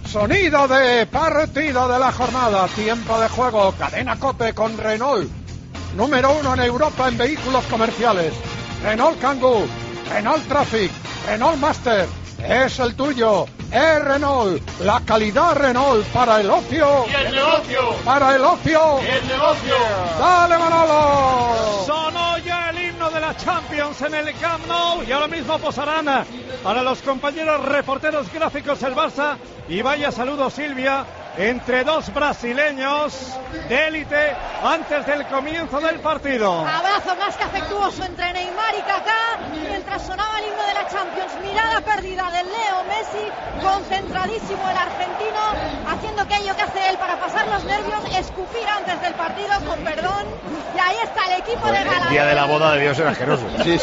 Sonido de partido de la jornada, tiempo de juego, cadena COPE con Renault, número 1 en Europa en vehículos comerciales. Renault Kangoo, Renault Traffic, Renault Master, es el tuyo, es Renault, la calidad Renault para el ocio y el negocio, para el ocio y el negocio. ¡Dale, Manolo! Sonó ya el himno de la Champions en el Camp Nou y ahora mismo posarán para los compañeros reporteros gráficos el Barça. Y vaya saludo, Silvia, entre dos brasileños de élite antes del comienzo del partido. Abrazo más que afectuoso entre Neymar y Kaká mientras sonaba el himno de la Champions. Mirada perdida de Leo Messi, concentradísimo el argentino, haciendo aquello que hace él para pasar los nervios, escupir antes del partido, con perdón. Y ahí está el equipo de Gala. El día de la boda debió ser asqueroso. Sí.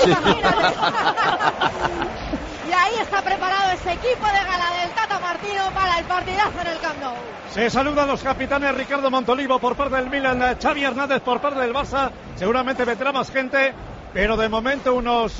Y ahí está preparado ese equipo de Gala del Tata Martino para el partidazo en el Camp Nou. Se saludan los capitanes Ricardo Montolivo por parte del Milan, Xavi Hernández por parte del Barça. Seguramente vendrá más gente, pero de momento unos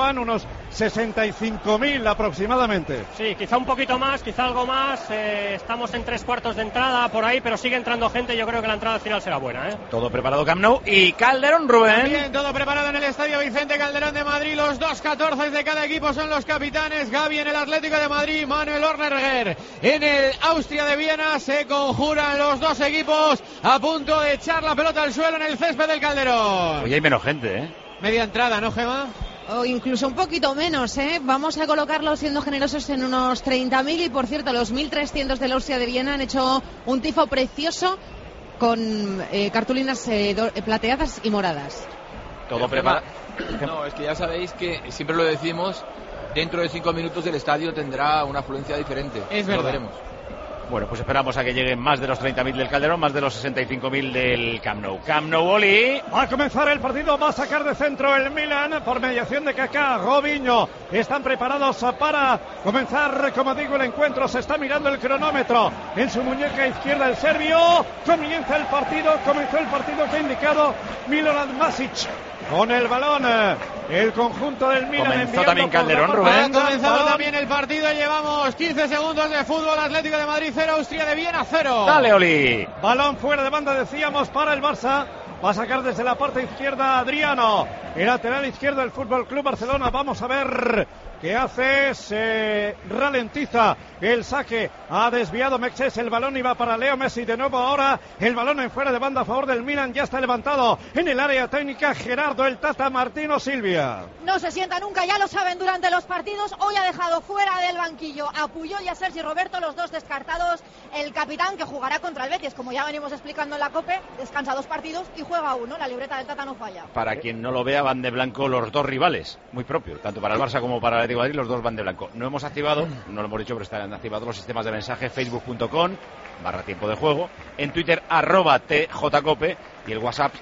65.000 aproximadamente. Sí, quizá un poquito más, quizá algo más. Estamos en 3/4 de entrada por ahí, pero sigue entrando gente. Yo creo que la entrada al final será buena, ¿eh? Todo preparado Camp Nou y Calderón, Rubén. Bien, todo preparado en el Estadio Vicente Calderón de Madrid. Los 2-14 de cada equipo son los capitanes. Gavi en el Atlético de Madrid, Manuel Ornerger en el Austria de Viena. Se conjuran los dos equipos a punto de echar la pelota al suelo en el césped del Calderón. Hoy hay menos gente, ¿eh? Media entrada, ¿no, Gemma? O incluso un poquito menos, ¿eh? Vamos a colocarlos, siendo generosos, en unos 30.000. Y por cierto, los 1.300 del Austria de Viena han hecho un tifo precioso con cartulinas plateadas y moradas. Todo preparado. No, es que ya sabéis que siempre lo decimos, dentro de 5 minutos el estadio tendrá una afluencia diferente. Es verdad. Lo veremos. Bueno, pues esperamos a que lleguen más de los 30.000 del Calderón, más de los 65.000 del Camp Nou. Camp Nou, Oli. Va a comenzar el partido, va a sacar de centro el Milan por mediación de Kaká, Robinho. Están preparados para comenzar, como digo, el encuentro. Se está mirando el cronómetro en su muñeca izquierda el serbio. Comienza el partido, comenzó el partido que ha indicado Milorad Masic. Con el balón, el conjunto del Milan. Comenzó también Calderón, Rubén. Ha comenzado también el partido. Llevamos 15 segundos de fútbol. Atlético de Madrid 0, Austria de Viena 0. Dale, Oli. Balón fuera de banda, decíamos, para el Barça. Va a sacar desde la parte izquierda Adriano, el lateral izquierdo del Fútbol Club Barcelona. Vamos a ver qué hace. Se ralentiza el saque. Ha desviado Mexes. El balón iba para Leo Messi. De nuevo ahora el balón en fuera de banda a favor del Milan. Ya está levantado en el área técnica Gerardo el Tata Martino. Silvia. No se sienta nunca, ya lo saben durante los partidos. Hoy ha dejado fuera del banquillo a Puyol y a Sergi Roberto, los dos descartados. El capitán, que jugará contra el Betis, como ya venimos explicando en la COPE, descansa 2 partidos y juega 1. La libreta del Tata no falla. Para quien no lo vea, van de blanco los dos rivales, muy propio, tanto para el Barça como para el Atlético de Madrid, los dos van de blanco. No hemos activado, no lo hemos dicho, pero están activados los sistemas de mensaje, facebook.com/tiempo de juego, en Twitter @tjcope y el WhatsApp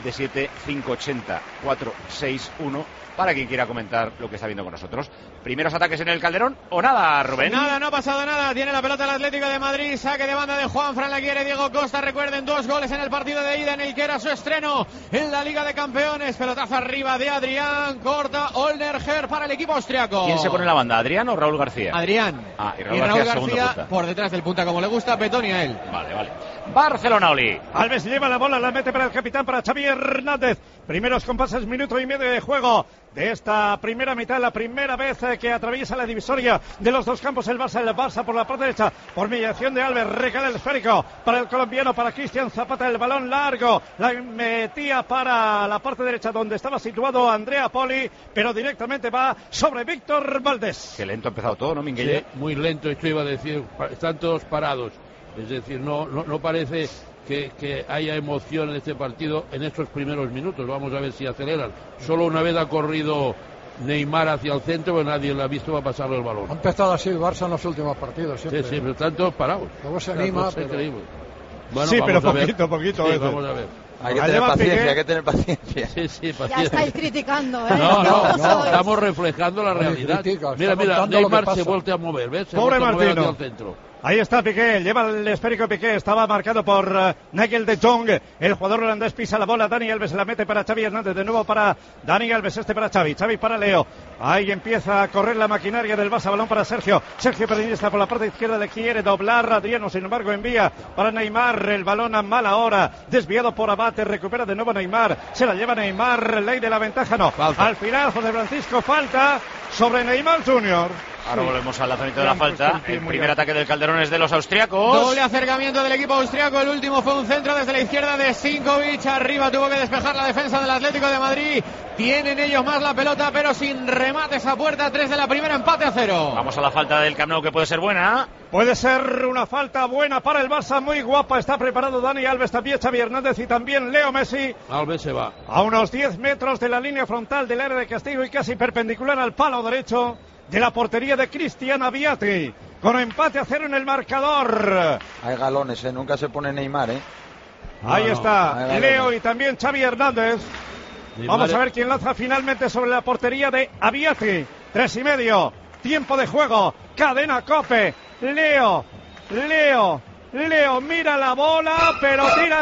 677-580-461 para quien quiera comentar lo que está viendo con nosotros. ¿Primeros ataques en el Calderón o nada, Rubén? Nada, no ha pasado nada. Tiene la pelota el Atlético de Madrid. Saque de banda de Juanfran, la quiere Diego Costa. Recuerden, 2 goles en el partido de ida en el que era su estreno en la Liga de Campeones. Pelotazo arriba de Adrián. Corta Olnerger para el equipo austriaco. ¿Quién se pone en la banda, Adrián o Raúl García? Adrián. Y Raúl García por detrás del punta, como le gusta a Petoni a él. Vale. Barcelona, Oli. Alves lleva la bola, la mete para el capitán, para Xavi Hernández. Primeros compases, minuto y medio de juego de esta primera mitad, la primera vez que atraviesa la divisoria de los dos campos el Barça por la parte derecha, por mediación de Alves, regala el esférico para el colombiano, para Cristian Zapata, el balón largo, la metía para la parte derecha donde estaba situado Andrea Poli, pero directamente va sobre Víctor Valdés. Qué lento ha empezado todo, ¿no, Minguella? Sí, muy lento, esto iba a decir, están todos parados, es decir, no parece que haya emoción en este partido en estos primeros minutos. Vamos a ver si aceleran. Solo una vez ha corrido Neymar hacia el centro, pues nadie le ha visto, va a pasarle el balón. Ha empezado así el Barça en los últimos partidos. Sí, pero están todos parados. Luego se anima, pero... increíble. Bueno, sí, pero poquito. Sí, vamos a ver. Hay que tener paciencia, Sí, paciencia. Ya estáis criticando, ¿eh? No, estamos reflejando la realidad. Mira, Neymar se vuelve a mover, ¿ves? Pobre Martino. Hacia el centro. Ahí está Piqué, lleva el esférico Piqué, estaba marcado por Nigel de Jong, el jugador holandés pisa la bola, Dani Alves la mete para Xavi Hernández, de nuevo para Dani Alves, para Xavi, Xavi para Leo, ahí empieza a correr la maquinaria del Barça, balón para Sergio Pedinista por la parte izquierda, le quiere doblar Adriano, sin embargo envía para Neymar, el balón a mala hora, desviado por Abate, recupera de nuevo Neymar, se la lleva Neymar, ley de la ventaja, no, falta. Al final José Francisco, falta sobre Neymar Jr. Ahora volvemos al lanzamiento de la falta. El primer ataque del Calderón es de los austriacos. Doble acercamiento del equipo austriaco. El último fue un centro desde la izquierda de Sinkovic. Arriba tuvo que despejar la defensa del Atlético de Madrid. Tienen ellos más la pelota, pero sin remate esa puerta. 3 de la primera, empate a 0. Vamos a la falta del Camp Nou, que puede ser buena. Puede ser una falta buena para el Barça, muy guapa. Está preparado Dani Alves, también Xavi Hernández y también Leo Messi. Alves se va. A unos 10 metros de la línea frontal del área de castigo y casi perpendicular al palo derecho de la portería de Cristian Abiati, con empate a 0 en el marcador. Hay galones, nunca se pone Neymar, Ahí está Leo y también Xavi Hernández. Neymar. Vamos a ver quién lanza finalmente sobre la portería de Abiati. 3:30, tiempo de juego, cadena COPE. Leo, mira la bola, pero tira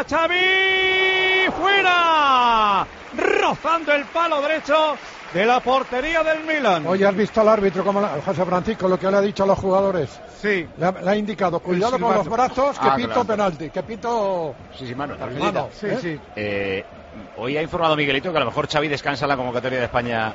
Xavi, fuera, rozando el palo derecho de la portería del Milan. Oye, ¿has visto al árbitro, como José Francisco, lo que le ha dicho a los jugadores? Sí. Le ha indicado, cuidado con los brazos, que pito claro. Penalti, que pito... Sí, mano. Sí. Hoy ha informado Miguelito que a lo mejor Xavi descansa en la convocatoria de España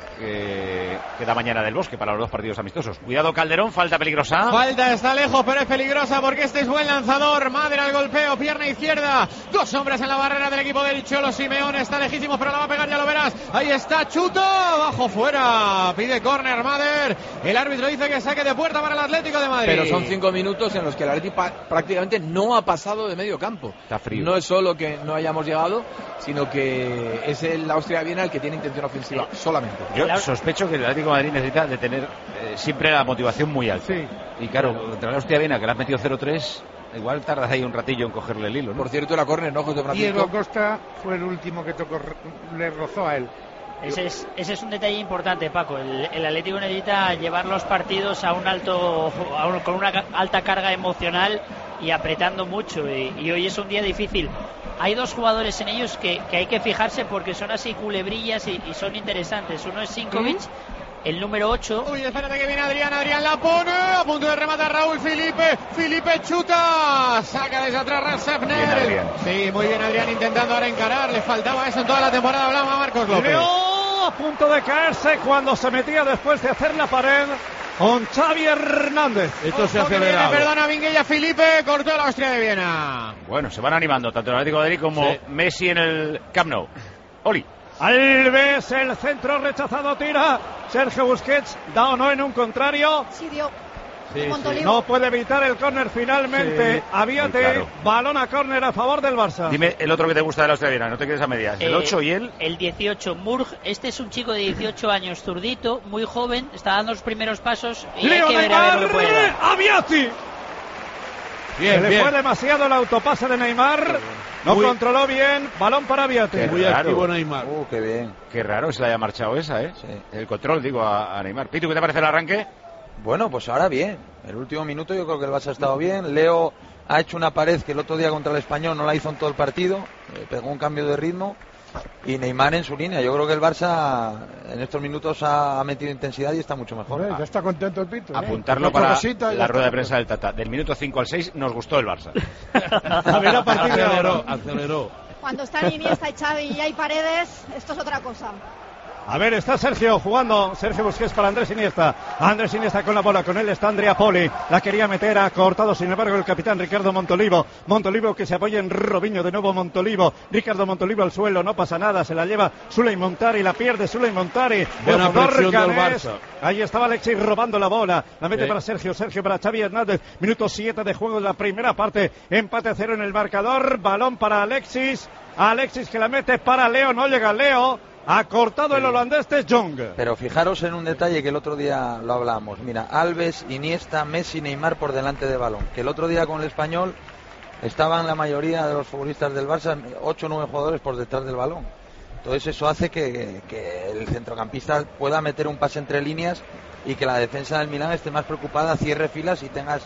que da mañana del Bosque para los 2 partidos amistosos. Cuidado Calderón, falta peligrosa. Falta, está lejos, pero es peligrosa porque este es buen lanzador. Madre al golpeo, pierna izquierda. 2 hombres en la barrera del equipo del Cholo Simeone. Está lejísimo, pero la va a pegar, ya lo verás. Ahí está, chuto, abajo, fuera. Pide córner, Mader. El árbitro dice que saque de puerta para el Atlético de Madrid. Pero son 5 minutos en los que el Atlético prácticamente no ha pasado de medio campo. Está frío. No es solo que no hayamos llegado, sino que es el Austria-Viena el que tiene intención ofensiva solamente. Yo sospecho que el Atlético de Madrid necesita de tener siempre la motivación muy alta. Sí. Y claro, contra la Austria-Viena, que le has metido 0-3, igual tardas ahí un ratillo en cogerle el hilo, ¿no? Por cierto, la córner, ¿no, José Francisco? Diego Costa fue el último que tocó, le rozó a él. Ese es un detalle importante, Paco. El Atlético necesita llevar los partidos a con una alta carga emocional y apretando mucho. Y hoy es un día difícil. Hay 2 jugadores en ellos que hay que fijarse porque son así culebrillas y son interesantes. Uno es Sinkovic, el número 8. Uy, espérate que viene Adrián la pone, a punto de rematar Raúl Felipe chuta, saca desde atrás Rasefner. Sí, muy bien Adrián intentando ahora encarar, le faltaba eso en toda la temporada, hablaba Marcos López. Leo a punto de caerse cuando se metía después de hacer la pared con Xavi Hernández. Esto se ha acelerado. Perdona Minguella, Felipe cortó la Austria de Viena. Bueno, se van animando tanto el Atlético de Madrid como Messi en el Camp Nou. Oli. Alves, el centro rechazado, tira Sergio Busquets, da o no en un contrario. Sí, dio. Sí. No puede evitar el córner finalmente. Sí. Abiate, Claro. balón a córner a favor del Barça. Dime el otro que te gusta de la Austria-Viena, no te quedes a medias. El 8 y él. El 18, Murg. Este es un chico de 18 años, zurdito, muy joven, está dando los primeros pasos y hay que ver a ver lo que puede dar. Abiati. Se le fue demasiado el autopase de Neymar. No controló bien. Balón para Abiati. Muy activo Neymar. Qué bien. Qué raro se le haya marchado esa, ¿eh? Sí. El control, digo, a Neymar. Pitu, ¿qué te parece el arranque? Bueno, pues ahora bien. El último minuto yo creo que el Barça ha estado bien. Leo ha hecho una pared que el otro día contra el Español no la hizo en todo el partido. Pegó un cambio de ritmo. Y Neymar en su línea. Yo creo que el Barça en estos minutos ha metido intensidad y está mucho mejor. Ya está contento el Pito. Apuntarlo para la rueda de prensa del Tata. Del minuto 5 al 6 nos gustó el Barça. A ver, a partir de ahora. Aceleró. Cuando están Iniesta y Xavi y hay paredes, esto es otra cosa. A ver, está Sergio jugando. Sergio Busquets para Andrés Iniesta. Andrés Iniesta con la bola. Con él está Andrea Poli. La quería meter, ha cortado sin embargo el capitán Ricardo Montolivo. Montolivo que se apoya en Robinho. De nuevo Montolivo. Ricardo Montolivo al suelo. No pasa nada. Se la lleva Suley Montari. La pierde Suley Montari. Buena presión del Barça. Ahí estaba Alexis robando la bola. La mete Sí. para Sergio. Sergio para Xavi Hernández. Minuto 7 de juego de la primera parte. Empate a 0 en el marcador. Balón para Alexis. Alexis que la mete para Leo. No llega Leo. Ha cortado el holandés de Jong. Pero fijaros en un detalle que el otro día lo hablamos. Mira, Alves, Iniesta, Messi, Neymar por delante de balón. Que el otro día con el Español estaban la mayoría de los futbolistas del Barça, 8 o 9 jugadores por detrás del balón. Entonces eso hace que el centrocampista pueda meter un pase entre líneas y que la defensa del Milán esté más preocupada, cierre filas y tengas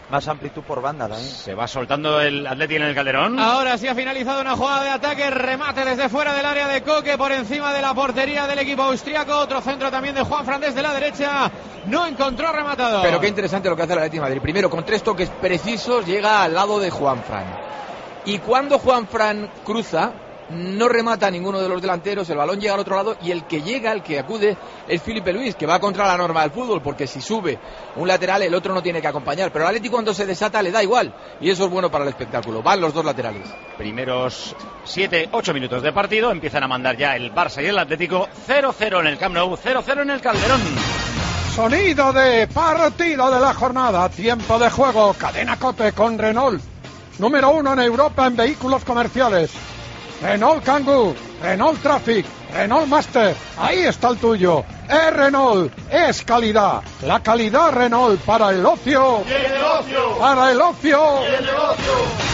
más amplitud por banda también. Se va soltando el Atleti en el Calderón. Ahora sí ha finalizado una jugada de ataque, remate desde fuera del área de Koke por encima de la portería del equipo austriaco. Otro centro también de Juanfran desde la derecha. No encontró rematador. Pero qué interesante lo que hace el Atleti de Madrid. Primero, con 3 toques precisos, llega al lado de Juanfran. Y cuando Juanfran cruza, no remata a ninguno de los delanteros, el balón llega al otro lado y el que acude es Filipe Luis, que va contra la norma del fútbol, porque si sube un lateral el otro no tiene que acompañar, pero al Atleti cuando se desata le da igual y eso es bueno para el espectáculo. Van los dos laterales. Primeros 7-8 minutos de partido, empiezan a mandar ya el Barça y el Atlético. 0-0 en el Camp Nou, 0-0 en el Calderón. Sonido de partido de la jornada, tiempo de juego, Cadena COPE con Renault, número 1 en Europa en vehículos comerciales. Renault Kangoo, Renault Traffic, Renault Master, ahí está el tuyo. Es Renault, es calidad. La calidad Renault para el ocio. Y el negocio. Para el ocio. Y el negocio.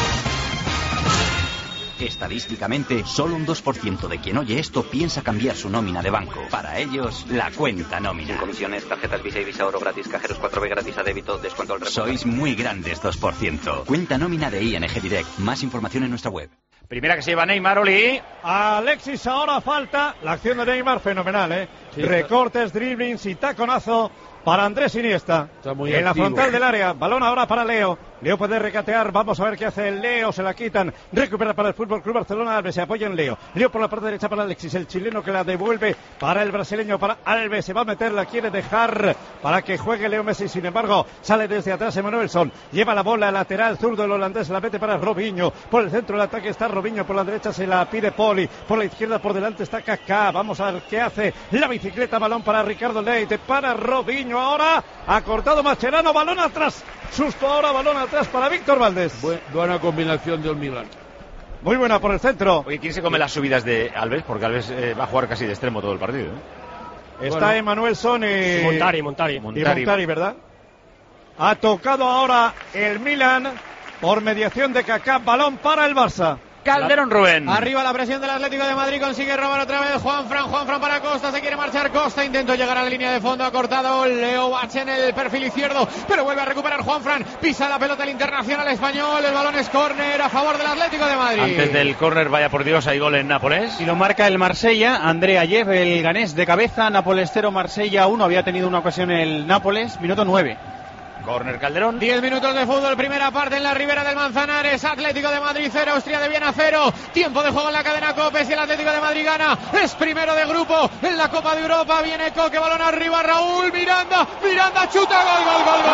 Estadísticamente, solo un 2% de quien oye esto piensa cambiar su nómina de banco. Para ellos, la cuenta nómina. Sin comisiones, tarjetas Visa y Visa Oro gratis, cajeros 4B gratis a débito, descuento al resto. Sois muy grandes 2%. Cuenta nómina de ING Direct. Más información en nuestra web. Primera que se lleva Neymar, Oli. Alexis, ahora falta. La acción de Neymar, fenomenal, Sí, recortes, driblings y taconazo para Andrés Iniesta. Está muy en activo. La frontal del área. Balón ahora para Leo. Leo puede recatear. Vamos a ver qué hace Leo. Se la quitan. Recupera para el Fútbol Club Barcelona. Alves se apoya en Leo. Leo por la parte derecha para Alexis. El chileno que la devuelve para el brasileño. Para Alves. Se va a meter. La quiere dejar para que juegue Leo Messi. Sin embargo, sale desde atrás Emanuelson. Lleva la bola lateral zurdo. El holandés la mete para Robinho. Por el centro del ataque está Robinho. Por la derecha se la pide Poli. Por la izquierda por delante está Kaká. Vamos a ver qué hace la bicicleta. Balón para Ricardo Leite. Para Robinho. Ahora ha cortado Mascherano. Balón atrás. Susto ahora, balón atrás para Víctor Valdés. Buena combinación del Milan. Muy buena por el centro. Oye, ¿quién se come las subidas de Alves? Porque Alves va a jugar casi de extremo todo el partido. Está Emanuelson y Montari, ¿verdad? Ha tocado ahora el Milan por mediación de Kaká. Balón para el Barça. Calderón, Rubén. Arriba la presión del Atlético de Madrid, consigue robar otra vez Juanfran para Costa, se quiere marchar Costa, intentó llegar a la línea de fondo, ha cortado Leo Bach en el perfil izquierdo, pero vuelve a recuperar Juanfran, pisa la pelota el internacional español, el balón es córner a favor del Atlético de Madrid. Antes del córner, vaya por Dios, hay gol en Nápoles. Y lo marca el Marsella, André Ayev, el ganés de cabeza, Nápoles 0, Marsella 1, había tenido una ocasión el Nápoles, minuto 9. Córner Calderón. 10 minutos de fútbol, primera parte en la Ribera del Manzanares. Atlético de Madrid 0, Austria de Viena 0. Tiempo de juego en la cadena COPE. Si el Atlético de Madrid gana, es primero de grupo en la Copa de Europa. Viene Koke, balón arriba, Raúl Miranda, chuta, gol.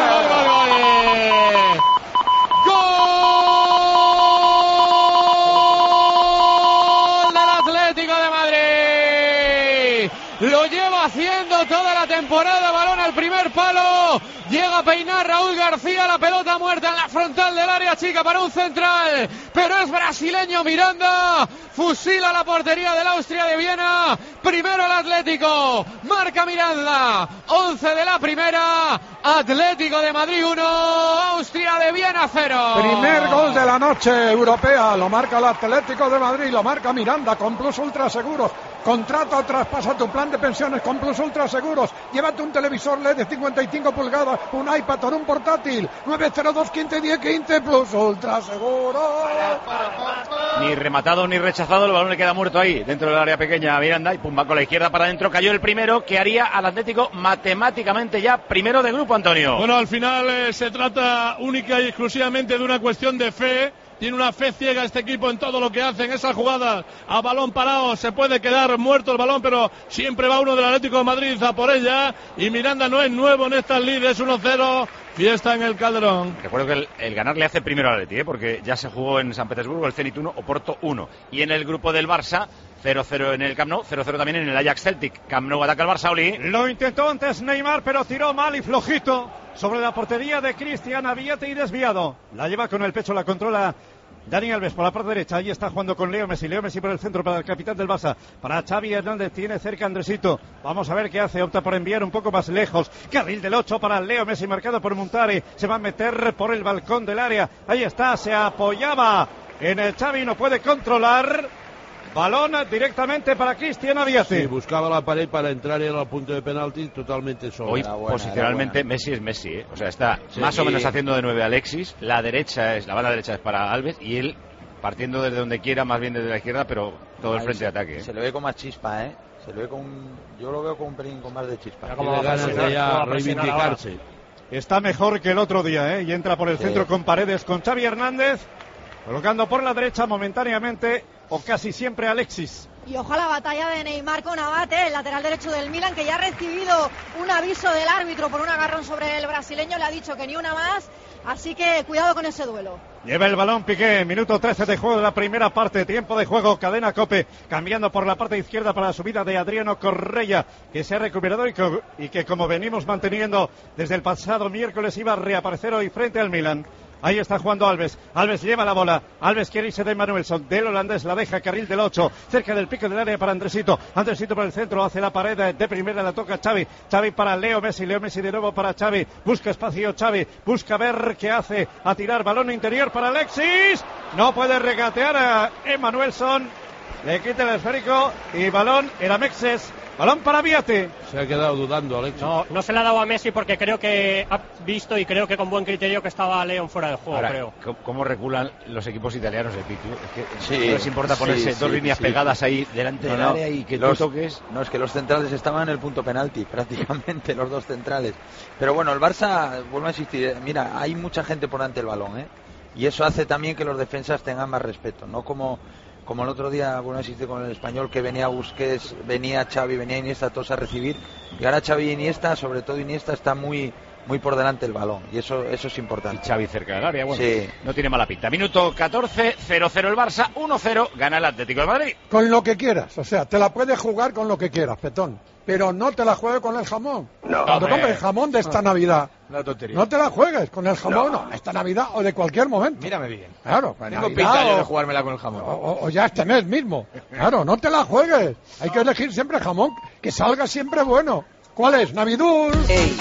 ¡Gol del Atlético de Madrid! Lo lleva haciendo toda la temporada, balón al primer palo, llega a peinar Raúl García, la pelota muerta en la frontal del área chica para un central, pero es brasileño Miranda, fusila la portería del Austria de Viena, primero el Atlético, marca Miranda, 11 de la primera, Atlético de Madrid 1, Austria de Viena 0. Primer gol de la noche europea, lo marca el Atlético de Madrid, lo marca Miranda con Plus Ultra Seguros. Contrata o traspasa tu plan de pensiones con Plus Ultra Seguros. Llévate un televisor LED de 55 pulgadas, un iPad o un portátil. 902 15 10 15 Plus Ultra Seguros. Ni rematado ni rechazado, el balón le queda muerto ahí, dentro del área pequeña a Miranda, y pum, va con la izquierda para adentro, cayó el primero, que haría al Atlético matemáticamente ya primero de grupo, Antonio. Bueno, al final se trata única y exclusivamente de una cuestión de fe. Tiene una fe ciega este equipo en todo lo que hace. En esa jugada a balón parado se puede quedar muerto el balón, pero siempre va uno del Atlético de Madrid a por ella. Y Miranda no es nuevo en estas lides, 1-0. Fiesta en el Calderón. Recuerdo que el ganar le hace primero al Atleti, porque ya se jugó en San Petersburgo el Zenit 1, Oporto 1. Y en el grupo del Barça, 0-0 en el Camp Nou, 0-0 también en el Ajax Celtic. Camp Nou ataca al Barça, Oli. Lo intentó antes Neymar, pero tiró mal y flojito sobre la portería de Cristian Aviete y desviado. La lleva con el pecho, la controla Dani Alves por la parte derecha, ahí está jugando con Leo Messi por el centro para el capitán del Barça, para Xavi Hernández, tiene cerca Andresito, vamos a ver qué hace, opta por enviar un poco más lejos, carril del 8 para Leo Messi marcado por Montari, se va a meter por el balcón del área, ahí está, se apoyaba en el Xavi, no puede controlar, Balón directamente para Cristian Abiate. Sí, buscaba la pared para entrar en el punto de penalti totalmente solo. Hoy posicionalmente Messi es Messi, ¿eh? O sea, está más o menos haciendo de 9 Alexis, la banda derecha es para Alves y él partiendo desde donde quiera, más bien desde la izquierda, pero todo el frente de ataque, ¿eh? Se le ve con más chispa, ¿eh? Yo lo veo con un pelín con más de chispa. Tiene ganas de ya reivindicarse. Está mejor que el otro día, ¿eh? Y entra por el centro con Paredes, con Xavi Hernández, colocando por la derecha momentáneamente o casi siempre Alexis. Y ojo a la batalla de Neymar con Abate, el lateral derecho del Milan, que ya ha recibido un aviso del árbitro por un agarrón sobre el brasileño, le ha dicho que ni una más, así que cuidado con ese duelo. Lleva el balón Piqué, minuto 13 de juego de la primera parte, tiempo de juego, cadena COPE, cambiando por la parte izquierda para la subida de Adriano Correia, que se ha recuperado y que como venimos manteniendo desde el pasado miércoles iba a reaparecer hoy frente al Milan. Ahí está jugando Alves. Alves lleva la bola. Alves quiere irse de Manuelson. Del holandés la deja carril del 8. Cerca del pico del área para Andresito. Andresito por el centro. Hace la pared de primera. La toca Xavi. Xavi para Leo Messi. Leo Messi de nuevo para Xavi. Busca espacio Xavi. Busca ver qué hace. A tirar balón interior para Alexis. No puede regatear a Emanuelson. Le quita el esférico. Y balón era Mexes. Balón para Abiate. Se ha quedado dudando, Alexis. No se le ha dado a Messi porque creo que ha visto y creo que con buen criterio que estaba León fuera del juego. Ahora, creo. ¿Cómo reculan los equipos italianos de Pitu? Es que Sí, no les importa ponerse dos líneas pegadas ahí delante del área y que tú toques. No, es que los centrales estaban en el punto penalti, prácticamente, los dos centrales. Pero bueno, el Barça, vuelvo a insistir, mira, hay mucha gente por delante del balón, ¿eh? Y eso hace también que los defensas tengan más respeto, no como el otro día, bueno, existe con el Español, que venía Busquets, venía Xavi, venía Iniesta, todos a recibir, y ahora Xavi y Iniesta, sobre todo Iniesta, está muy por delante del balón, y eso es importante. Y Xavi cerca del área, bueno, sí. No tiene mala pinta. Minuto 14, 0-0 el Barça, 1-0, gana el Atlético de Madrid. Con lo que quieras, o sea, te la puedes jugar con lo que quieras, Petón, pero no te la juegues con el jamón. No, cuando compres jamón de esta Navidad, una tontería. No te la juegues con el jamón, no, esta Navidad o de cualquier momento. Mírame bien. Claro, tengo pinta yo de jugármela con el jamón. O ya este mes mismo. Claro, no te la juegues. Hay que elegir siempre jamón que salga siempre bueno. ¿Cuál es? Navidul.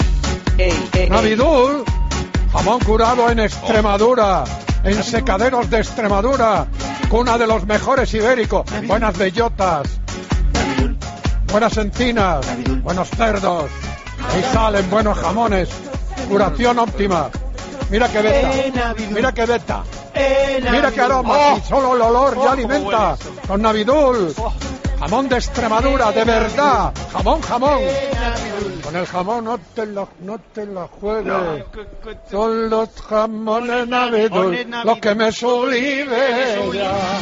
Navidul. Jamón curado en Extremadura, en secaderos de Extremadura, cuna de los mejores ibéricos. Buenas bellotas, buenas encinas, buenos cerdos. Ahí salen buenos jamones. Curación óptima. Mira que beta. Mira que beta. Mira que aroma. Y solo el olor ya alimenta. Con Navidul. Jamón de Extremadura, de verdad. Jamón. Con el jamón no te la juegues. Son los jamones Navidul los que me sublimen.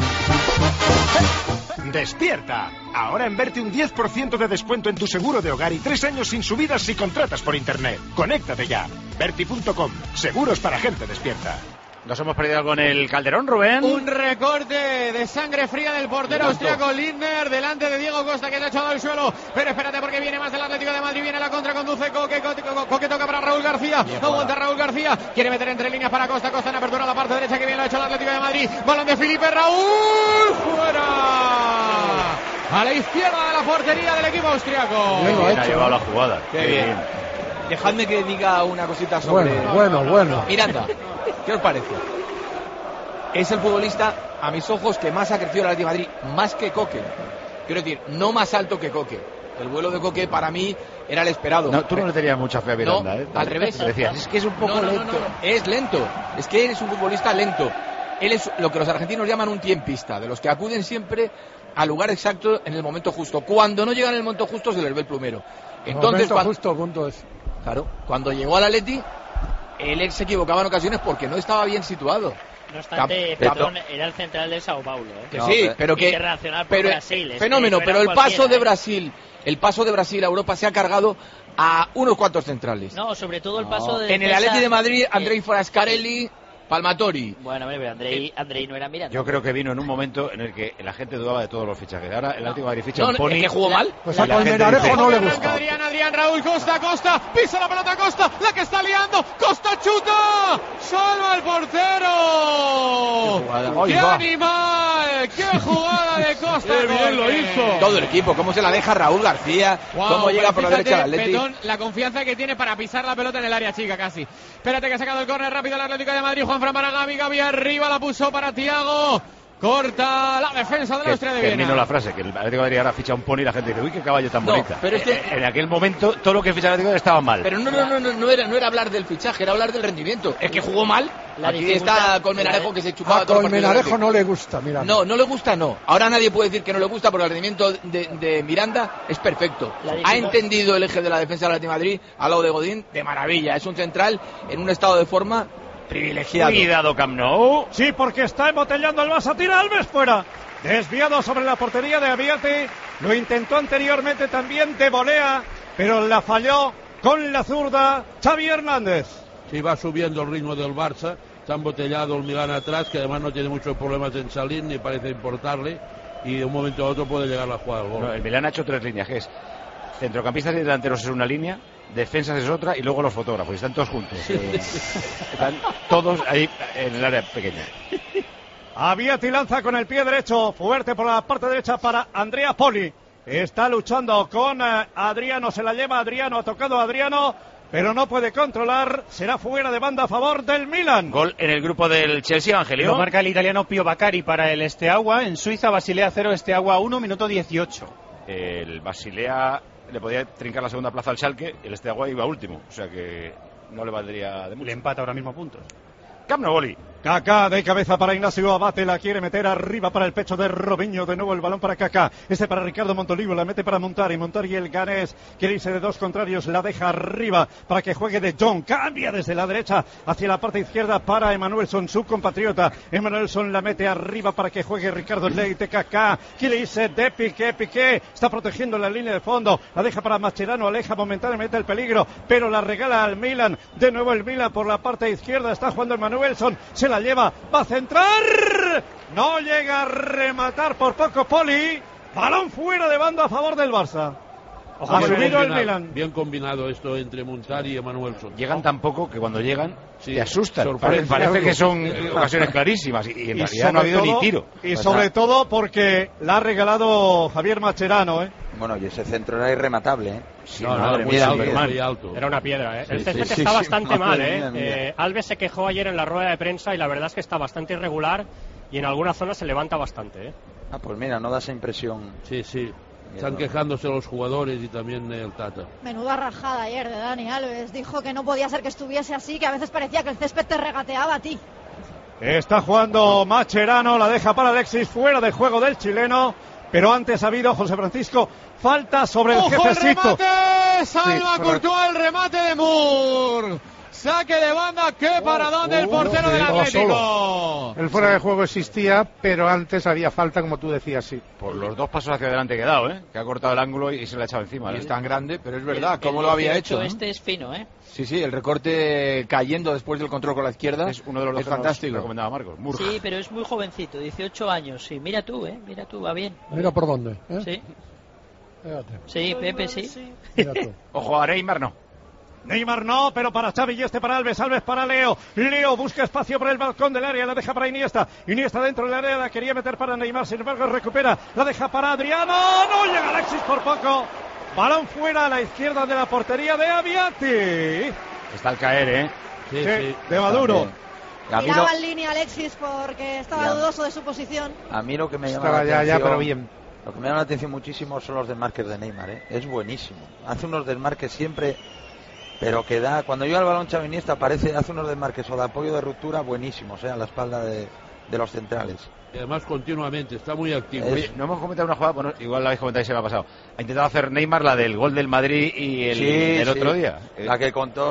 ¡Despierta! Ahora en Berti un 10% de descuento en tu seguro de hogar y 3 años sin subidas si contratas por internet. Conéctate ya. Berti.com. Seguros para gente despierta. Nos hemos perdido algo en el Calderón, Rubén. Un recorte de sangre fría del portero austriaco Lindner delante de Diego Costa, que se ha echado al suelo. Pero espérate porque viene más el Atlético de Madrid. Viene la contra, conduce Coque toca para Raúl García. Aguanta Raúl García. Quiere meter entre líneas para Costa en apertura a la parte derecha, que bien lo ha hecho el Atlético de Madrid. Balón de Felipe Raúl. Fuera. A la izquierda de la portería del equipo austriaco. Bien ha llevado la jugada. Qué bien. Dejadme que diga una cosita sobre Bueno. Miranda, ¿qué os parece? Es el futbolista, a mis ojos, que más ha crecido el Atlético de Madrid, más que Coque. Quiero decir, no más alto que Coque. El vuelo de Coque para mí era el esperado. No, tú no le tenías mucha fe a Miranda, no, ¿eh? Al revés. Decías, es que es un poco lento. No, es lento. Es que él es un futbolista lento. Él es lo que los argentinos llaman un tiempista, de los que acuden siempre al lugar exacto en el momento justo. Cuando no llegan en el momento justo se les ve el plumero. Entonces, Claro, cuando llegó al Atleti, él se equivocaba en ocasiones porque no estaba bien situado. No obstante, perdón, era el central de Sao Paulo. Que sí, pero que internacional por Brasil. Fenómeno, pero el paso de Brasil a Europa se ha cargado a unos cuantos centrales. No, sobre todo el paso de en el Atleti de Madrid, Andrei Forascarelli, Palmatori. Bueno, pero Andrei no era Miranda. Yo creo que vino en un momento en el que la gente dudaba de todos los fichajes. Ahora el Atlético de Madrid ficha un Pony. ¿Es que jugó mal? Pues a Colmenarejo no le gusta. Adrián, Raúl Costa, pisa la pelota Costa, la que está liando, Costa chuta, salva al portero. ¡Qué animal! ¡Qué jugada de Costa! ¡Qué bien lo hizo! Todo el equipo, cómo se la deja Raúl García, cómo llega por la derecha al Atleti. Petón, la confianza que tiene para pisar la pelota en el área chica casi. Espérate que ha sacado el córner rápido el Atlético de Madrid, Juanfran para Gavi arriba, la puso para Thiago. Corta la defensa de la Austria de Viena. Termino la frase, que el Atlético de Madrid ahora ficha un pony y la gente dice, uy, qué caballo tan bonita. Pero en aquel momento todo lo que ficha el Atlético estaba mal. Pero no era hablar del fichaje, era hablar del rendimiento. Es que jugó mal. Aquí está Colmenarejo que se chupaba todo el partido. Colmenarejo no le gusta Miranda. No le gusta, no. Ahora nadie puede decir que no le gusta porque el rendimiento de Miranda es perfecto. Ha entendido el eje de la defensa del Atlético de Madrid al lado de Godín de maravilla. Es un central en un estado de forma privilegiado. Cuidado, Camp Nou. Sí, porque está embotellando el Barça. Tira Alves fuera. Desviado sobre la portería de Abiati. Lo intentó anteriormente también de volea, pero la falló con la zurda Xavi Hernández. Sí, va subiendo el ritmo del Barça. Está embotellado el Milán atrás, que además no tiene muchos problemas en salir, ni parece importarle. Y de un momento a otro puede llegar la jugada al gol. No, el Milán ha hecho 3 líneas, que es centrocampistas y delanteros es una línea, defensas es otra y luego los fotógrafos, y están todos juntos. Están todos ahí en el área pequeña. Abiati lanza con el pie derecho, fuerte por la parte derecha para Andrea Poli. Está luchando con Adriano, se la lleva Adriano, ha tocado a Adriano, pero no puede controlar, será fuera de banda a favor del Milan. Gol en el grupo del Chelsea, Evangelio. Lo marca el italiano Pio Baccari para el Steaua. En Suiza, Basilea 0, Steaua 1, minuto 18. El Basilea le podía trincar la segunda plaza al Schalke, el Steaua iba último, o sea que no le valdría de mucho. Le empata ahora mismo puntos. Camp Nou, Boli. Kaká de cabeza para Ignacio Abate, la quiere meter arriba para el pecho de Robinho, de nuevo el balón para Kaká, para Ricardo Montolivo, la mete para Montari, el ganés quiere irse de dos contrarios, la deja arriba para que juegue de Jong, cambia desde la derecha hacia la parte izquierda para Emanuelson, su compatriota, Emanuelson la mete arriba para que juegue Ricardo Leite, Kaká, quiere irse de Piqué, está protegiendo la línea de fondo, la deja para Mascherano, aleja momentáneamente el peligro, pero la regala al Milan, de nuevo el Milan por la parte izquierda, está jugando Emanuelson, se la lleva, va a centrar, no llega a rematar por poco Poli, balón fuera de banda a favor del Barça. Ha subido el Milan. Bien combinado esto entre Montari y Emanuelson. Llegan tan poco que cuando llegan te asustan. Sorprende. Parece que son ocasiones clarísimas y en realidad no ha habido ni tiro. Y sobre todo porque la ha regalado Javier Mascherano, Bueno, y ese centro era irrematable, Sí, muy alto. Era una piedra, El césped está bastante mal, Alves se quejó ayer en la rueda de prensa y la verdad es que está bastante irregular y en algunas zonas se levanta bastante, Ah, pues mira, no da esa impresión. Sí. Están quejándose los jugadores y también el Tata. Menuda rajada ayer de Dani Alves. Dijo que no podía ser que estuviese así, que a veces parecía que el césped te regateaba a ti. Está jugando Mascherano, la deja para Alexis, fuera de juego del chileno. Pero antes ha habido, José Francisco, falta sobre el jefecito. ¡Ojo el remate! Salva Courtois el remate de Moore. Saque de banda, qué paradón del portero del Atlético. El fuera de juego existía, pero antes había falta, como tú decías, sí. Por los dos pasos hacia adelante que ha dado, que ha cortado el ángulo y se le ha echado encima. Y es tan grande, pero es verdad, ¿cómo lo había hecho? Este es fino, Sí, el recorte cayendo después del control con la izquierda es uno de los dos fantástico. Que recomendaba Marcos. Sí, pero es muy jovencito, 18 años. Sí, mira tú, va bien. Mira por dónde. Sí. Fíjate. Sí, Pepe, sí. Ojo a Neymar, no. Neymar no, pero para Xavi y para Alves para Leo. Leo busca espacio por el balcón del área, la deja para Iniesta. Iniesta dentro del área, la quería meter para Neymar, sin embargo recupera, la deja para Adriano. No llega Alexis por poco. Balón fuera a la izquierda de la portería de Abiati. Está al caer, Sí, de Maduro. Tiraba en línea Alexis porque estaba dudoso de su posición. A mí lo que me llama la atención, pero bien. Lo que me llama la atención muchísimo son los desmarques de Neymar, Es buenísimo. Hace unos desmarques siempre, pero que da, cuando llega el balón Xavi Iniesta hace unos desmarques o de apoyo de ruptura buenísimos, a la espalda de los centrales. Y además continuamente, está muy activo. Oye, no hemos comentado una jugada, bueno, igual la habéis comentado y se me ha pasado. Ha intentado hacer Neymar la del gol del Madrid y el otro día. La que cortó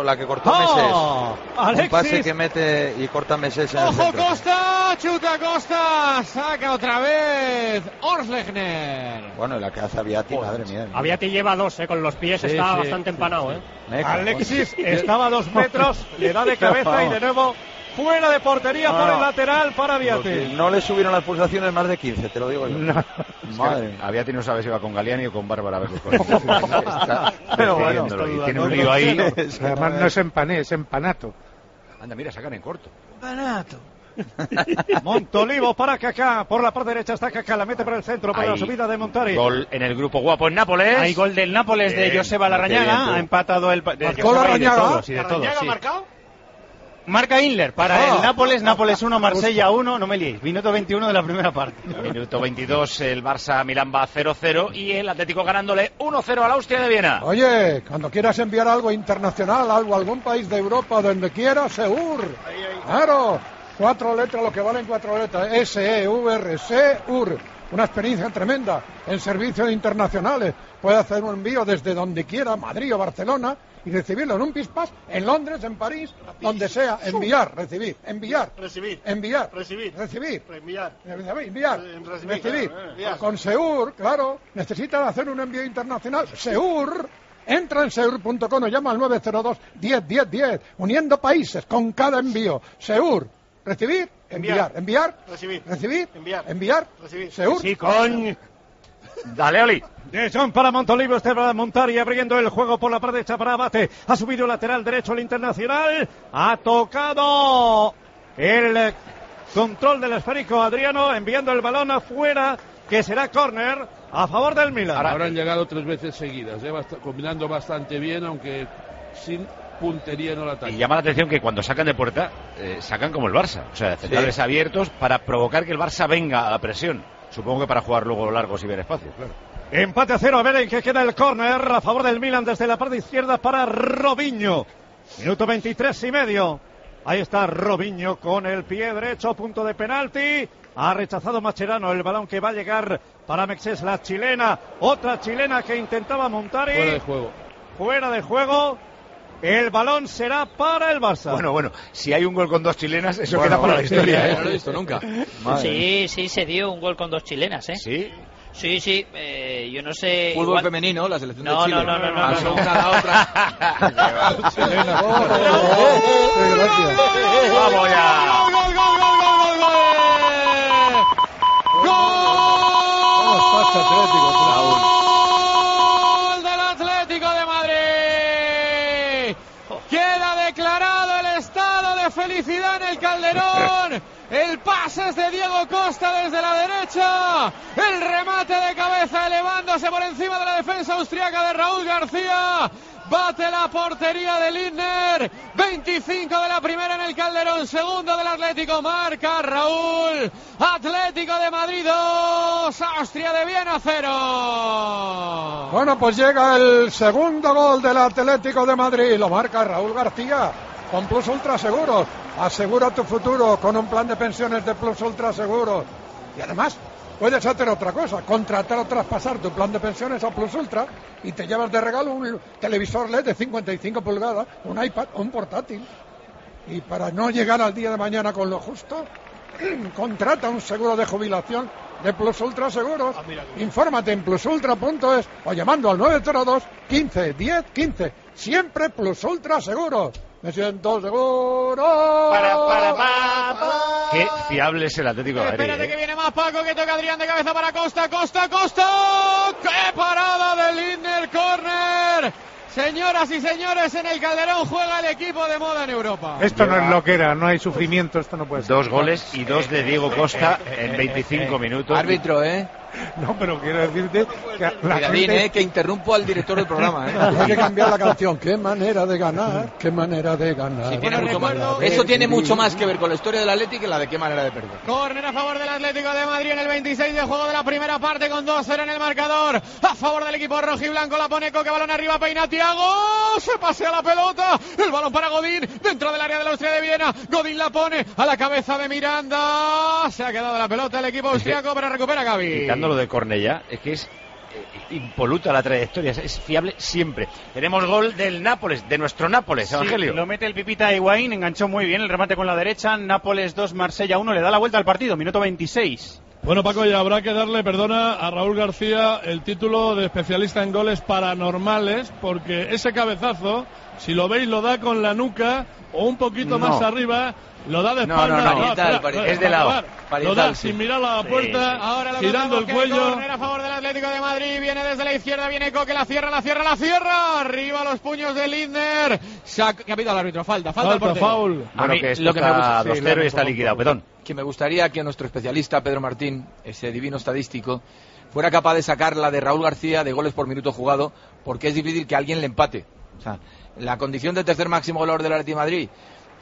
Mesés. Un pase que mete y corta Mesés en el centro. Costa, chuta Costa, saca otra vez Orslechner. Bueno, y la que hace Abiati, madre mía. Abiati lleva 2, con los pies está bastante empanado, Alexis estaba a 2 metros, le da de cabeza y de nuevo fuera de portería por el lateral para Abiati. No le subieron las pulsaciones más de 15, te lo digo yo. No. Madre mía. Abiati no sabe si va con Galiani o con Bárbara. Pero bueno, y tiene un lío ahí. Además no es empané, es empanato. Anda, mira, sacan en corto. Empanato. Montolivo para Kaká, por la parte derecha está Kaká, la mete por el centro para la subida de Montari. Gol en el grupo guapo en Nápoles. Hay gol del Nápoles, de Joseba Larrañaga, ha empatado el Marcó Larrañaga. ¿Ha marcado? Marca Inler para el Nápoles, Nápoles 1, Marsella 1, no me liéis, minuto 21 de la primera parte. Minuto 22, el Barça-Milán va 0-0 y el Atlético ganándole 1-0 al Austria de Viena. Oye, cuando quieras enviar algo internacional, algo a algún país de Europa, donde quieras, SEUR. Claro, 4 letras, lo que valen 4 letras, SEUR, SEUR. Una experiencia tremenda en servicios internacionales. Puede hacer un envío desde donde quiera, Madrid o Barcelona, y recibirlo en un pispás, en Londres, en París, donde sea. Enviar, recibir, enviar, enviar, recibir, enviar, recibir. Con SEUR, claro, necesitan hacer un envío internacional. SEUR. Entra en seur.com o llama al 902 10 10 10, uniendo países con cada envío. SEUR. Recibir, enviar, recibir, enviar, SEUR. Sí, con... Dale, Oli. De Jong para Montolivo, este va a montar y abriendo el juego por la parte derecha para Abate. Ha subido lateral derecho el Internacional. Ha tocado el control del esférico Adriano, enviando el balón afuera, que será córner a favor del Milan. Ahora han llegado 3 veces seguidas, combinando bastante bien, aunque sin puntería en el ataque. Y llama la atención que cuando sacan de puerta, sacan como el Barça, o sea, centrales abiertos para provocar que el Barça venga a la presión. Supongo que para jugar luego largos y ver espacio, claro. Empate a 0, a ver en qué queda el córner a favor del Milan desde la parte izquierda para Robinho. Minuto 23 y medio. Ahí está Robinho con el pie derecho, punto de penalti. Ha rechazado Mascherano el balón que va a llegar para Mexés, la chilena. Otra chilena que intentaba montar y... Fuera de juego. Fuera de juego. El balón será para el Barça. Bueno, si hay un gol con 2 chilenas, eso queda para la historia. No lo he visto nunca. Sí, se dio un gol con 2 chilenas, ¿eh? Sí. Sí, yo no sé... Fútbol femenino, la selección de Chile. No. Pasó una a la otra. ¡Vamos ya! ¡Gol del Atlético de Madrid! Queda declarado el estado de felicidad en el Calderón. El pase es de Diego Costa desde la derecha. El remate de cabeza elevándose por encima de la defensa austriaca de Raúl García. Bate la portería de Lindner. 25 de la primera en el Calderón. Segundo del Atlético. Marca Raúl. Atlético de Madrid 2. Austria de Viena 0. Bueno, pues llega el segundo gol del Atlético de Madrid. Lo marca Raúl García. Con Plus Ultra Seguros. Asegura tu futuro con un plan de pensiones de Plus Ultra Seguros. Y además, puedes hacer otra cosa, contratar o traspasar tu plan de pensiones a Plus Ultra y te llevas de regalo un televisor LED de 55 pulgadas, un iPad o un portátil. Y para no llegar al día de mañana con lo justo, contrata un seguro de jubilación de Plus Ultra Seguros. Infórmate en plusultra.es o llamando al 902 15 10 15. Siempre Plus Ultra Seguros. Me siento seguro. Qué fiable es el Atlético de Madrid. Espérate que viene más Paco, que toca Adrián de cabeza para Costa. ¡Qué parada de Lindner! ¡Córner! Señoras y señores, en el Calderón juega el equipo de moda en Europa. Esto no es lo que era, no hay sufrimiento, esto no puede ser. 2 goles y 2 de Diego Costa en 25 minutos. Árbitro, No, pero quiero decirte que Cuidadín, que interrumpo al director del programa, Hay que cambiar la canción. Qué manera de ganar, qué manera de ganar. Sí, tiene mucho más. Eso tiene mucho más que ver con la historia del Atlético que la de qué manera de perder. Córner a favor del Atlético de Madrid en el 26 de juego de la primera parte con 2-0 en el marcador. A favor del equipo rojiblanco, la pone Coque, balón arriba, peina Thiago. Se pasea la pelota. El balón para Godín dentro del área de la Austria de Viena. Godín la pone a la cabeza de Miranda. Se ha quedado la pelota el equipo austriaco, pero recupera Gavi. Quitando lo de Cornellá, es que es impoluta la trayectoria, es fiable siempre. Tenemos gol del Nápoles, de nuestro Nápoles, Evangelio. Sí, lo mete el Pipita Higuaín, enganchó muy bien el remate con la derecha. Nápoles 2, Marsella 1, le da la vuelta al partido, minuto 26. Bueno, Paco, ya habrá que darle, a Raúl García el título de especialista en goles paranormales, porque ese cabezazo, si lo veis, lo da con la nuca o un poquito más arriba. Lo da de espalda. Es de lado. Lo da sin mirar a la puerta, ahora girando el cuello. Córner a favor del Atlético de Madrid. Viene desde la izquierda, viene Coque, la cierra. Arriba los puños de Lindner. ¿Qué ha pedido el árbitro? Falta al portero. Foul. A mí, que esto está 2-0 y está liquidado, perdón. Que me gustaría que nuestro especialista Pedro Martín, ese divino estadístico, fuera capaz de sacar la de Raúl García de goles por minuto jugado, porque es difícil que alguien le empate. O sea, la condición de tercer máximo goleador del Atlético de Madrid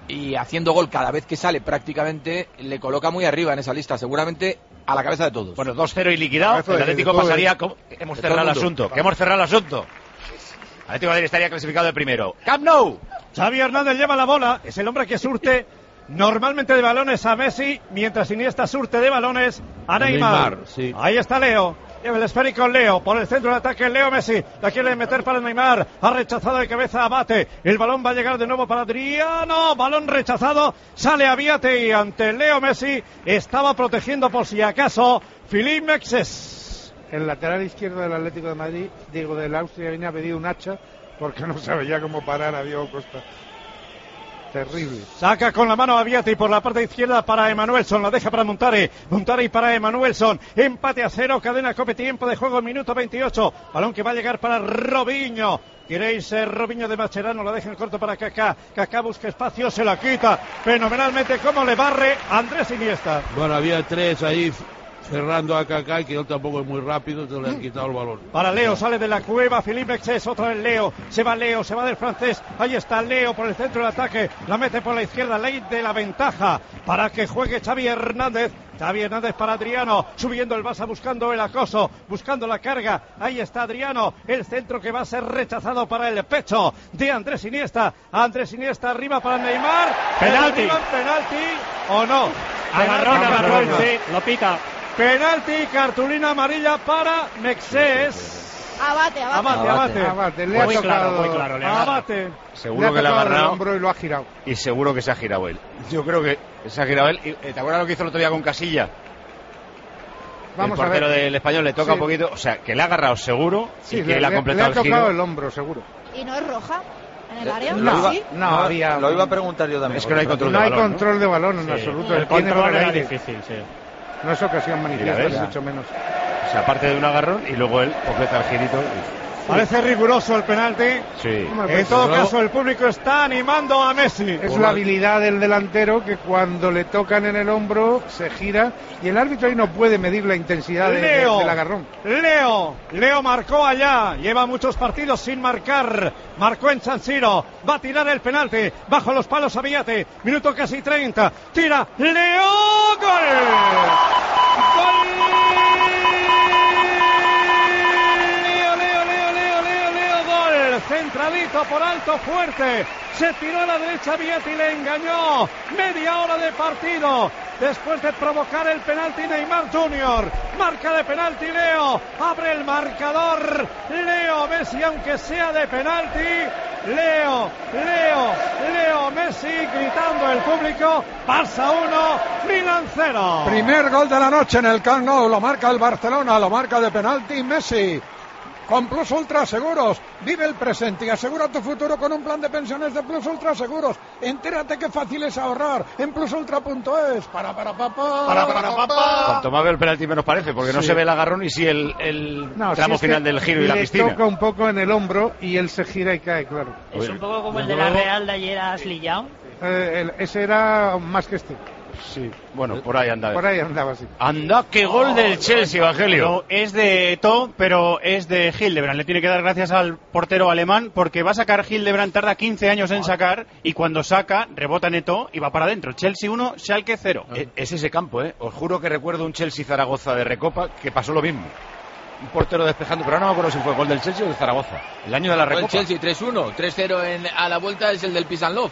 y haciendo gol cada vez que sale prácticamente, le coloca muy arriba en esa lista, seguramente a la cabeza de todos. Bueno, 2-0 y liquidado. El Atlético pasaría. Hemos cerrado el asunto. Que hemos cerrado el asunto. Atlético de Madrid estaría clasificado de primero. Camp Nou. Xavi Hernández lleva la bola. Es el hombre que surte normalmente de balones a Messi, mientras Iniesta surte de balones a Neymar. Sí. Ahí está Leo. Lleva el esférico Leo, por el centro de ataque Leo Messi, la quiere meter para Neymar, ha rechazado de cabeza a Abate, el balón va a llegar de nuevo para Adriano, balón rechazado, sale Abate y ante Leo Messi estaba protegiendo por si acaso Philippe Mexes. El lateral izquierdo del Atlético de Madrid, Diego del Austria, viene a pedir un hacha porque no sabe ya cómo parar a Diego Costa. Terrible. Saca con la mano a Viati por la parte izquierda para Emanuelson, la deja para Montari para Emanuelson, empate a 0, cadena COPE, tiempo de juego, minuto 28, balón que va a llegar para Robinho, queréis Robinho de Mascherano, la deja en corto para Kaká, Kaká busca espacio, se la quita fenomenalmente como le barre Andrés Iniesta. Bueno, había 3 ahí cerrando a Kaká, que él tampoco es muy rápido, se le han quitado el balón. Para Leo, sale de la cueva Philippe Mexes, otra vez Leo, se va del francés, ahí está Leo por el centro del ataque, la mete por la izquierda, ley de la ventaja para que juegue Xavi Hernández para Adriano, subiendo el Barça buscando el acoso, buscando la carga, ahí está Adriano, el centro que va a ser rechazado para el pecho de Andrés Iniesta arriba para Neymar, penalti o no, agarrón, sí, lo pica. Penalti, cartulina amarilla para Mexes. Abate. Le ha muy tocado, claro. Abate. Seguro que le ha agarrado el hombro y lo ha girado. Y seguro que se ha girado él. Yo creo que se ha girado él. ¿Te acuerdas lo que hizo el otro día con Casilla? Vamos el portero a ver. del Español le toca un poquito. O sea, que le ha agarrado seguro y que le ha completado el giro. Le ha tocado el hombro, seguro. ¿Y no es roja en el área? Lo iba a preguntar yo también. Es que no hay control no de hay balón. control de balón en absoluto. El control era difícil, sí. No es ocasión manifiesta, Mira, mucho menos. O sea, aparte de un agarrón y luego él completa el girito. Parece riguroso el penalti. Sí. En todo caso, el público está animando a Messi. Es la habilidad del delantero que cuando le tocan en el hombro se gira y el árbitro ahí no puede medir la intensidad del agarrón. Leo marcó allá, lleva muchos partidos sin marcar, marcó en San Siro, va a tirar el penalti, bajo los palos a Viate, minuto casi 30, tira Leo, gol. Centralito por alto, fuerte, se tiró a la derecha Viati y le engañó, media hora de partido, después de provocar el penalti Neymar Jr., marca de penalti Leo, abre el marcador, Leo Messi, aunque sea de penalti, Leo Messi, gritando el público, Barça 1, Milan 0. Primer gol de la noche en el Camp Nou, lo marca el Barcelona, lo marca de penalti Messi. Con Plus Ultra Seguros, vive el presente y asegura tu futuro con un plan de pensiones de Plus Ultra Seguros. Entérate qué fácil es ahorrar en plusultra.es. Para. Cuanto más veo el penalti menos parece, porque no se ve el agarrón y sí el tramo final del giro y la piscina. Le toca un poco en el hombro y él se gira y cae, claro. Es un poco como el de la Real de ayer a Ashley Young. Ese era más que este. Sí, bueno, por ahí andaba. Por ahí andaba, sí. Anda, qué gol del Chelsea, Evangelio. No, es de Eto'o, pero es de Hildebrand. Le tiene que dar gracias al portero alemán porque va a sacar Hildebrand, tarda 15 años en sacar y cuando saca, rebota en Eto'o y va para adentro. Chelsea 1, Schalke 0. Es ese campo, ¿eh? Os juro que recuerdo un Chelsea-Zaragoza de Recopa que pasó lo mismo. Un portero despejando, pero no me acuerdo si fue gol del Chelsea o del Zaragoza. El año de la Recopa. El Chelsea 3-1, 3-0 a la vuelta es el del Pisanlov.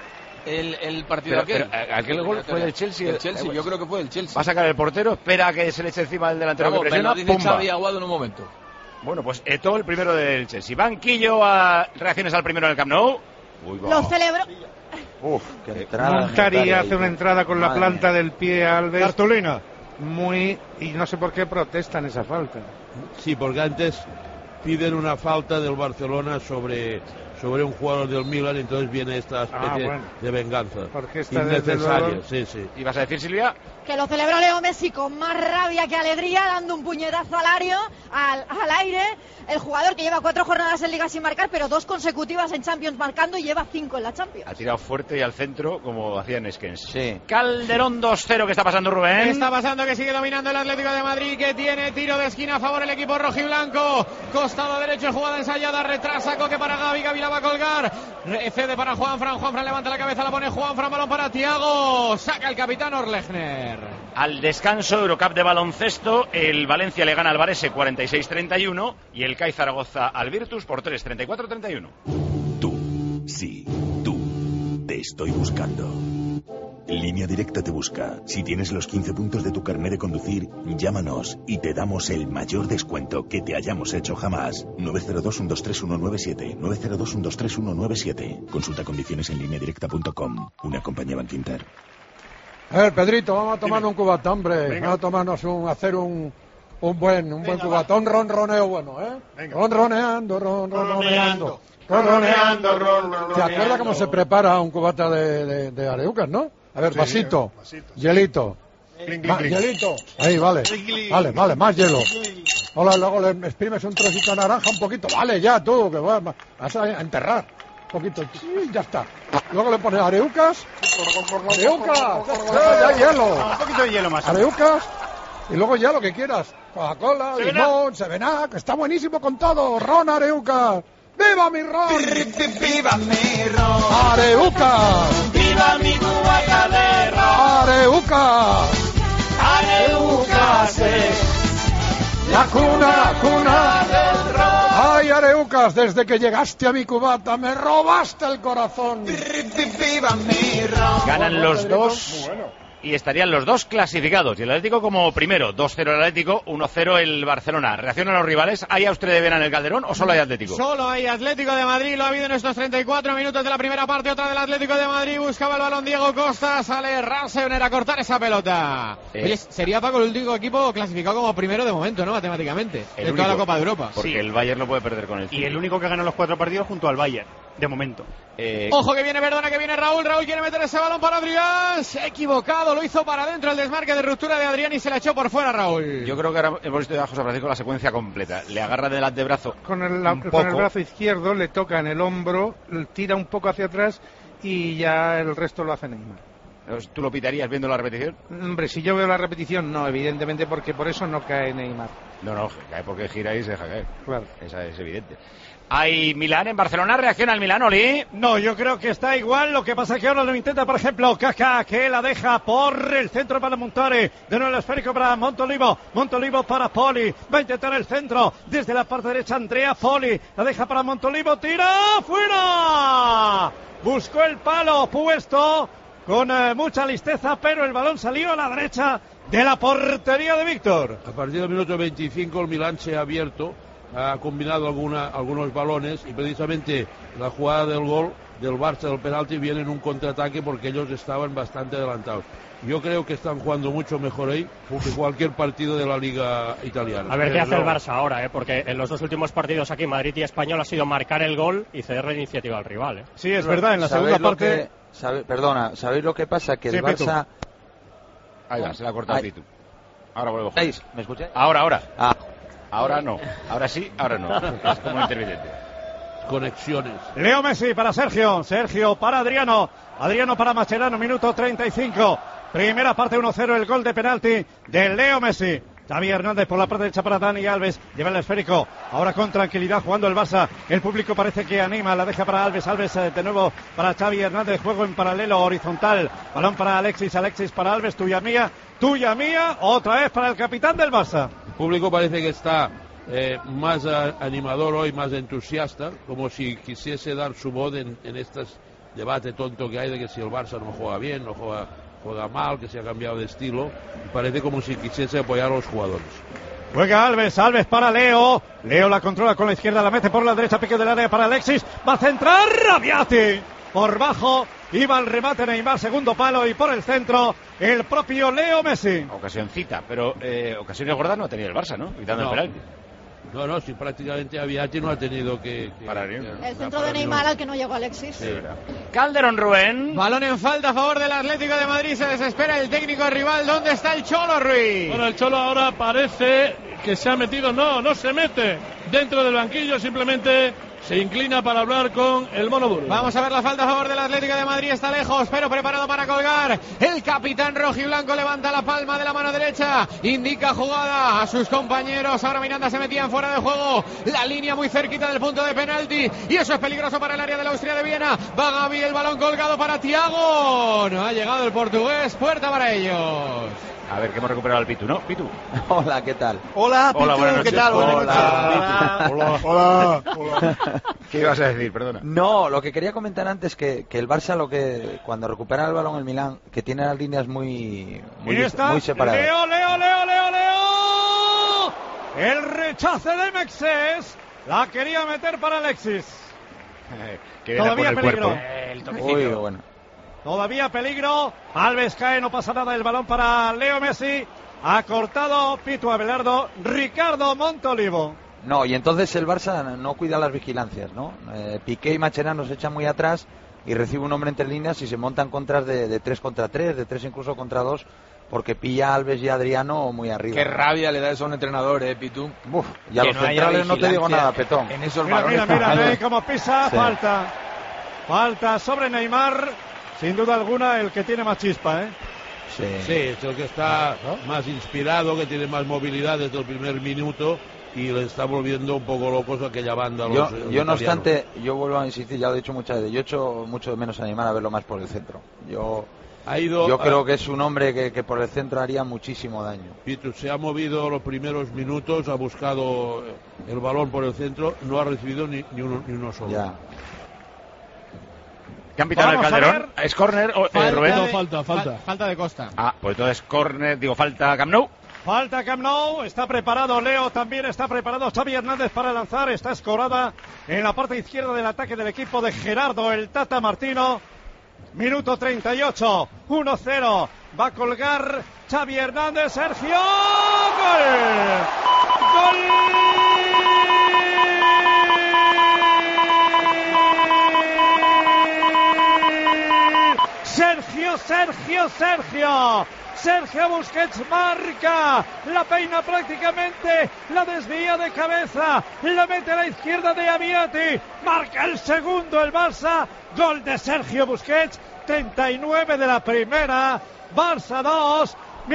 El partido aquel. Aquel gol fue del Chelsea. El Chelsea, yo creo que fue del Chelsea. Va a sacar el portero, espera que se le eche encima del delantero que presiona. Me lo dice Xavi Aguado en un momento. Bueno, pues Eto'o, el primero del Chelsea. Banquillo, reacciones al primero en el Camp Nou. Lo celebro. Qué entrada. Montari hace una entrada con la planta del pie a Alves. Cartulina. Y no sé por qué protestan esa falta. Sí, porque antes piden una falta del Barcelona sobre un jugador del Milan, entonces viene esta especie de venganza. Porque está innecesaria, sí. ¿Y vas a decir, Silvia? Que lo celebró Leo Messi con más rabia que alegría, dando un puñetazo al aire. El jugador que lleva 4 jornadas en Liga sin marcar, pero 2 consecutivas en Champions marcando y lleva 5 en la Champions. Ha tirado fuerte y al centro, como hacía en Skens. Sí. Calderón 2-0, ¿qué está pasando, Rubén? Está pasando que sigue dominando el Atlético de Madrid, que tiene tiro de esquina a favor el equipo rojiblanco. Costado derecho, jugada ensayada, retrasa Coque para Gavi la va a colgar. Cede para Juanfran. Juanfran levanta la cabeza, la pone Juanfran. Balón para Thiago. Saca el capitán Orlegner. Al descanso, Eurocup de baloncesto, el Valencia le gana al Varese 46-31 y el CAI Zaragoza al Virtus por 3, 34-31. Tú, sí, tú, te estoy buscando. Línea Directa te busca. Si tienes los 15 puntos de tu carnet de conducir, llámanos y te damos el mayor descuento que te hayamos hecho jamás. 902-123-197. 902-123-197. Consulta condiciones en lineadirecta.com. Una compañía Bankinter. A ver, Pedrito, vamos a tomar un cubatón, hombre. Venga. Vamos a tomarnos un buen cubatón, ronroneo bueno, ¿eh? Venga. Ronroneando. ¿Te acuerdas cómo se prepara un cubata de Areucas, no? A ver, sí, vasito, hielito. Hielito. Ahí, vale. Vale, más hielo. Hola, luego le exprimes un trocito de naranja, un poquito. Vale, ya tú, que vas a enterrar. Un poquito. Sí, ya está. Luego le pones Areucas. Ya hielo. Un poquito de hielo más. Areucas. Y luego ya lo que quieras. Coca-Cola, limón, Sevenac. Está buenísimo con todo. Ron Areucas. ¡Viva mi ron! ¡Viva mi ron! ¡Areucas! ¡Viva mi cubata de ron! ¡Areucas! ¡Areucas es la cuna del ron! ¡Ay, Areucas! Desde que llegaste a mi cubata me robaste el corazón. ¡Viva mi ron! Ganan los dos. Y estarían los dos clasificados. Y el Atlético como primero. 2-0 el Atlético, 1-0 el Barcelona. ¿Reaccionan los rivales? ¿Hay Austria de Viena en el Calderón o solo hay Atlético? Solo hay Atlético de Madrid. Lo ha habido en estos 34 minutos de la primera parte. Otra del Atlético de Madrid. Buscaba el balón Diego Costa. Sale Ranseuner a cortar esa pelota. Oye, sería, Paco, el último equipo clasificado como primero de momento, ¿no? Matemáticamente. En toda la Copa de Europa. Porque el Bayern no puede perder con él. Y el único que gana los 4 partidos junto al Bayern. De momento. Ojo que viene Verdona, que viene Raúl. Raúl quiere meter ese balón para Adrián. Se ha equivocado, lo hizo para adentro el desmarque de ruptura de Adrián y se la echó por fuera Raúl. Yo creo que ahora hemos visto a José Francisco la secuencia completa. Le agarra del antebrazo. Con el brazo izquierdo le toca en el hombro, tira un poco hacia atrás y ya el resto lo hace Neymar. ¿Tú lo pitarías viendo la repetición? Hombre, si yo veo la repetición, no, evidentemente, porque por eso no cae Neymar. No, cae porque gira y se deja caer. Claro. Esa es evidente. ¿Hay Milán en Barcelona? ¿Reacciona el Milán, Oli? No, yo creo que está igual. Lo que pasa es que ahora lo intenta, por ejemplo, Kaká, que la deja por el centro para Montare. De nuevo el esférico para Montolivo. Montolivo para Poli. Va a intentar el centro. Desde la parte derecha, Andrea Poli. La deja para Montolivo. ¡Tira! ¡Fuera! Buscó el palo puesto con mucha listeza, pero el balón salió a la derecha de la portería de Víctor. A partir del minuto 25 el Milán se ha abierto. Ha combinado algunos balones y precisamente la jugada del gol del Barça del penalti viene en un contraataque porque ellos estaban bastante adelantados. Yo creo que están jugando mucho mejor ahí que cualquier partido de la Liga italiana. A ver qué hace el Barça ahora, porque en los dos últimos partidos aquí, Madrid y Español, ha sido marcar el gol y ceder la iniciativa al rival. Sí, es verdad, en la segunda parte... ¿Sabéis lo que pasa? Que el Barça... Ahí va, se la ha cortado Pitu. Ahora vuelvo. ¿Me escucháis? Ahora. Ahora no. Ahora sí, ahora no. Es como un intermitente. Conexiones. Leo Messi para Sergio. Sergio para Adriano. Adriano para Mascherano, minuto 35. Primera parte 1-0, el gol de penalti de Leo Messi. Xavi Hernández por la parte derecha para Dani Alves. Lleva el esférico. Ahora con tranquilidad jugando el Barça. El público parece que anima. La deja para Alves. Alves de nuevo para Xavi Hernández. Juego en paralelo, horizontal. Balón para Alexis. Alexis para Alves. Tuya mía. Otra vez para el capitán del Barça. El público parece que está más animador hoy, más entusiasta. Como si quisiese dar su voz en este debate tonto que hay de que si el Barça no juega bien, no juega mal, que se ha cambiado de estilo. Parece como si quisiese apoyar a los jugadores. Juega Alves para Leo. Leo la controla con la izquierda, la mete por la derecha, pique del área para Alexis. Va a centrar Rabiati. Por bajo, iba el remate Neymar, segundo palo y por el centro el propio Leo Messi. Ocasioncita, pero ocasiones gordas no ha tenido el Barça, ¿no? Quitando el penalti. No, si prácticamente Aviati no ha tenido que parar. El centro de Neymar al que no llegó Alexis. Sí, Calderón, Rubén. Balón en falta a favor del Atlético de Madrid. Se desespera el técnico rival. ¿Dónde está el Cholo, Ruiz? Bueno, el Cholo ahora parece que se ha metido. No se mete dentro del banquillo. Simplemente se inclina para hablar con el Mono Duro. Vamos a ver la falta a favor del Atlético de Madrid. Está lejos, pero preparado para colgar. El capitán rojiblanco levanta la palma de la mano derecha. Indica jugada a sus compañeros. Ahora Miranda se metía en fuera de juego. La línea muy cerquita del punto de penalti. Y eso es peligroso para el área de la Austria de Viena. Va Gavi, el balón colgado para Thiago. No ha llegado el portugués. Puerta para ellos. A ver, que hemos recuperado al Pitu, ¿no? Pitu. Hola, ¿qué tal? Hola, Pitu, ¿qué tal? Hola. ¿Qué ibas a decir? Perdona. No, lo que quería comentar antes que el Barça, cuando recupera el balón el Milán, que tiene las líneas muy separadas. Leo. El rechace de Mexes. La quería meter para Alexis. Todavía peligro. Uy, bueno. Todavía peligro. Alves cae, no pasa nada. El balón para Leo Messi. Ha cortado Pitu Abelardo. Ricardo Montolivo. No, y entonces el Barça no cuida las vigilancias, ¿no? Piqué y Mascherano se echan muy atrás y recibe un hombre entre líneas y se montan contras de 3 contra 3, de 3 incluso contra 2, porque pilla a Alves y a Adriano muy arriba. Qué rabia le da eso a un entrenador, Pitu. Uf, y a los centrales no te digo nada, Petón. En esos mira, cómo pisa. Sí. Falta sobre Neymar. Sin duda alguna, el que tiene más chispa, ¿eh? Sí, es el que está más inspirado, que tiene más movilidad desde el primer minuto y le está volviendo un poco locos a aquella banda. Yo no obstante, yo vuelvo a insistir, ya lo he dicho muchas veces, yo echo mucho de menos a Neymar a verlo más por el centro. Yo creo que es un hombre que por el centro haría muchísimo daño. Pitu se ha movido los primeros minutos, ha buscado el balón por el centro, no ha recibido ni uno solo. Ya. ¿Qué han pitado el Calderón? ¿Es córner o Rubén? Falta de Costa. Ah, pues entonces córner, falta Camp Nou. Falta Camp Nou, está preparado Leo, también está preparado Xavi Hernández para lanzar, está escorada en la parte izquierda del ataque del equipo de Gerardo el Tata Martino. Minuto 38, 1-0, va a colgar Xavi Hernández, Sergio, ¡gol! Sergio Busquets marca, la peina prácticamente, la desvía de cabeza, la mete a la izquierda de Amiati, marca el segundo el Barça, gol de Sergio Busquets, 39 de la primera, Barça 2,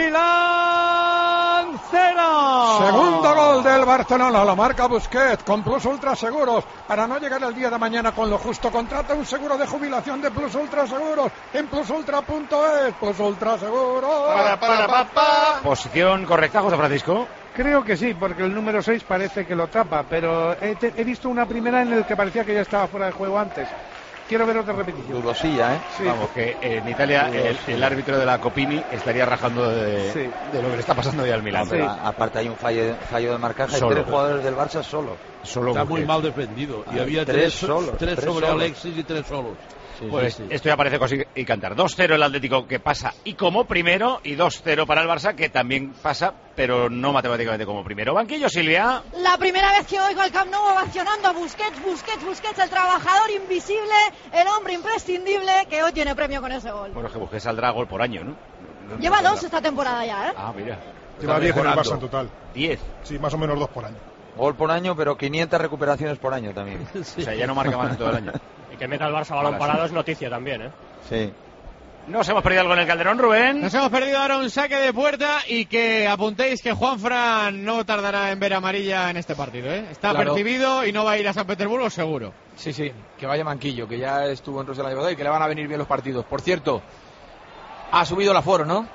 Milán 0. Segundo gol del Barcelona, lo marca Busquets con Plus Ultra Seguros. Para no llegar el día de mañana con lo justo, contrata un seguro de jubilación de Plus Ultra Seguros en plusultra.es. Plus Ultra Seguros. Posición correcta, José Francisco. Creo que sí, porque el número 6 parece que lo tapa, pero he visto una primera en la que parecía que ya estaba fuera de juego antes. Quiero ver otra repetición. Dudosilla, ¿eh? Sí. Vamos, que en Italia el árbitro de la Copini estaría rajando de lo que le está pasando ya al Milán. Sí. Aparte hay un fallo de marcaje. Hay 3 jugadores del Barça solo está muy mal defendido. Y había 3 sobre Alexis y 3 solos. Esto ya parece cosa y cantar. 2-0 el Atlético, que pasa y como primero, y 2-0 para el Barça, que también pasa, pero no matemáticamente como primero. Banquillo, Silvia. La primera vez que oigo al Camp Nou ovacionando a Busquets, el trabajador invisible, el hombre imprescindible, que hoy tiene premio con ese gol. Bueno, es que Busquets saldrá gol por año, ¿no? Lleva 2 esta temporada ya, ¿eh? Ah, mira. Lleva 10 en el Barça en total. 10. Sí, más o menos 2 por año. Gol por año, pero 500 recuperaciones por año también. Sí. O sea, ya no marca más en todo el año. Y que meta el Barça balón parado es noticia también, ¿eh? Sí. Nos hemos perdido algo en el Calderón, Rubén. Nos hemos perdido ahora un saque de puerta y que apuntéis que Juanfran no tardará en ver amarilla en este partido, ¿eh? Está percibido y no va a ir a San Petersburgo seguro. Sí, que vaya Manquillo, que ya estuvo en Rosa y que le van a venir bien los partidos. Por cierto, ha subido el aforo, ¿no?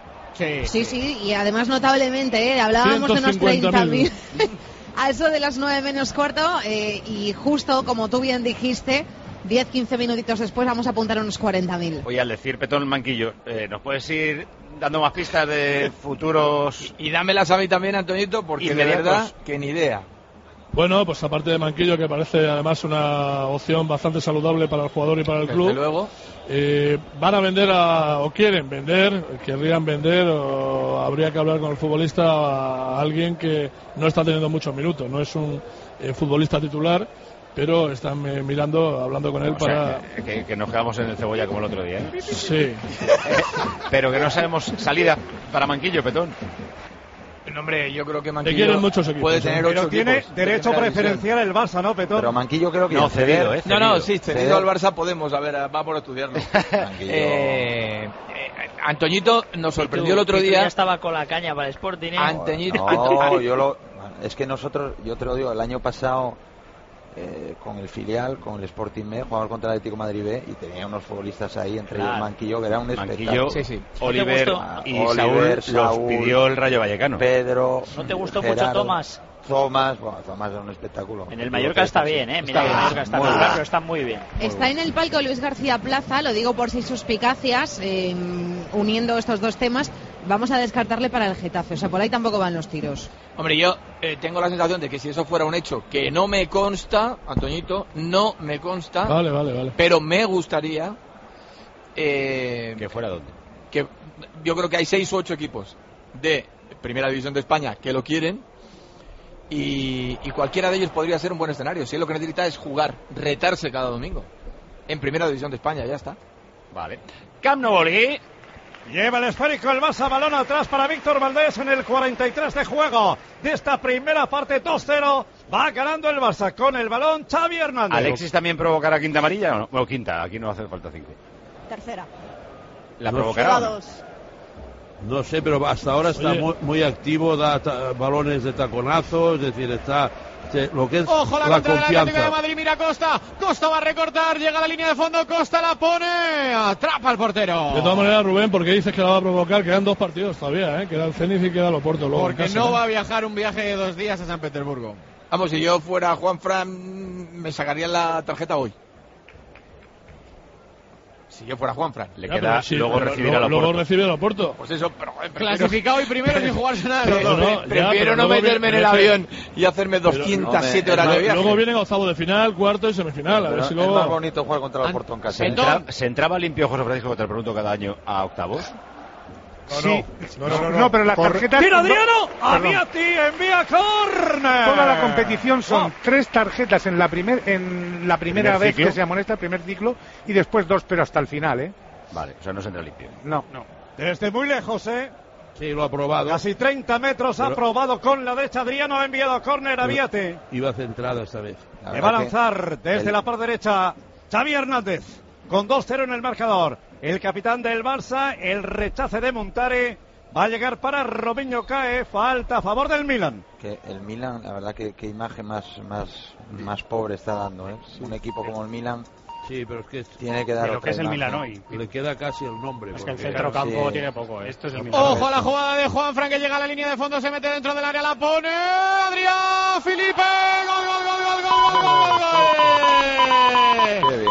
Sí, y además notablemente, hablábamos de unos 30.000 a eso de las 9 menos cuarto y justo como tú bien dijiste, 10-15 minutitos después vamos a apuntar a unos 40.000. Oye, al decir Petón Manquillo, ¿nos puedes ir dando más pistas de futuros? Y dámelas a mí también, Antonito, porque de verdad que ni idea. Bueno, pues aparte de Manquillo, que parece además una opción bastante saludable para el jugador y para el club. Luego. Van a vender o querrían vender, o habría que hablar con el futbolista a alguien que no está teniendo muchos minutos. No es un futbolista titular, pero están hablando con él para... Que nos quedamos en el cebolla como el otro día, ¿eh? Sí. Pero que no sabemos salida para Manquillo, Petón. Hombre, yo creo que Te quieren muchos equipos, puede tener 8 Pero tiene equipos derecho de preferencial el Barça, ¿no, Petón? Pero Manquillo creo que no, cedido, cedido. No, sí, cedido al Barça podemos. A ver, vamos a estudiarlo. Antoñito nos sorprendió el otro día. Ya estaba con la caña para el Sporting. Antoñito. Es que nosotros, yo te lo digo, el año pasado con el filial, con el Sporting B, jugaba contra el Atlético de Madrid B y tenía unos futbolistas ahí, entre ellos Manquillo, que era un espectáculo. Oliver y Saúl los pidió el Rayo Vallecano. Pedro. ¿No te gustó Gerardo, mucho Tomás? Tomás era un espectáculo. En el Mallorca está bien, mira, el Mallorca está bien, pero está muy bien. Está en el palco Luis García Plaza, lo digo por si suspicacias, uniendo estos dos temas, vamos a descartarle para el Getafe, o sea, por ahí tampoco van los tiros. Hombre, yo tengo la sensación de que si eso fuera un hecho que no me consta, Antoñito, no me consta, vale. pero me gustaría que fuera donde. Que yo creo que hay 6 u 8 equipos de Primera División de España que lo quieren. Y cualquiera de ellos podría ser un buen escenario. Si él lo que necesita es jugar, retarse cada domingo en Primera División de España, ya está. Vale. Camp Nou, Oli. Lleva el esférico el Barça, balón atrás para Víctor Valdés en el 43 de juego de esta primera parte. 2-0, va ganando el Barça con el balón Xavi Hernández. ¿Alexis también provocará quinta amarilla o no? Bueno, quinta, aquí no hace falta 5. Tercera. ¿La provocará? No sé, pero hasta ahora está muy activo, da balones de taconazo, es decir, está lo que es ojo la la contra del Atlético confianza. de Madrid, mira Costa va a recortar, llega a la línea de fondo, Costa la pone, atrapa al portero. De todas maneras, Rubén, ¿por qué dices que la va a provocar? Quedan 2 partidos todavía, queda el Zenit y queda el Oporto luego. Porque no va a viajar un viaje de 2 días a San Petersburgo. Vamos, si yo fuera Juanfran, me sacarían la tarjeta hoy. Si yo fuera Juanfran. Le queda luego recibir al Oporto. Luego recibir al Oporto. Pues eso, pero clasificado y primero sin jugarse nada. Prefiero no meterme en el avión y hacerme 207 horas de viaje. Luego vienen octavos de final, cuarto y semifinal. A ver si luego... Es más bonito jugar contra el Oporto en casa. ¿Se entraba limpio, José Francisco, que te lo pregunto cada año, a octavos? No, pero la tarjeta... ¡Tira Adriano! ¡Aviati envía córner! Toda la competición son 3 tarjetas en la primera vez que se amonesta, el primer ciclo, y después 2, pero hasta el final, Vale, o sea, no se entra limpio. No. Desde muy lejos, Sí, lo ha probado. Casi 30 metros ha probado con la derecha. Adriano ha enviado córner a Aviati. Iba centrada esta vez. Le va a lanzar desde la parte derecha Xavi Hernández, con 2-0 en el marcador. El capitán del Barça, el rechace de Montare, va a llegar para Robinho, cae, falta a favor del Milan. Que el Milan, la verdad que imagen más pobre está dando, Sí. Un equipo como el Milan. Sí, pero es que tiene que dar lo otra que es el imagen. Milan hoy. Le queda casi el nombre. Es que el centrocampo tiene poco. Esto es el Milan. Ojo a la jugada de Juanfran, que llega a la línea de fondo, se mete dentro del área, la pone Adrián Felipe. ¡Gol! Qué bien.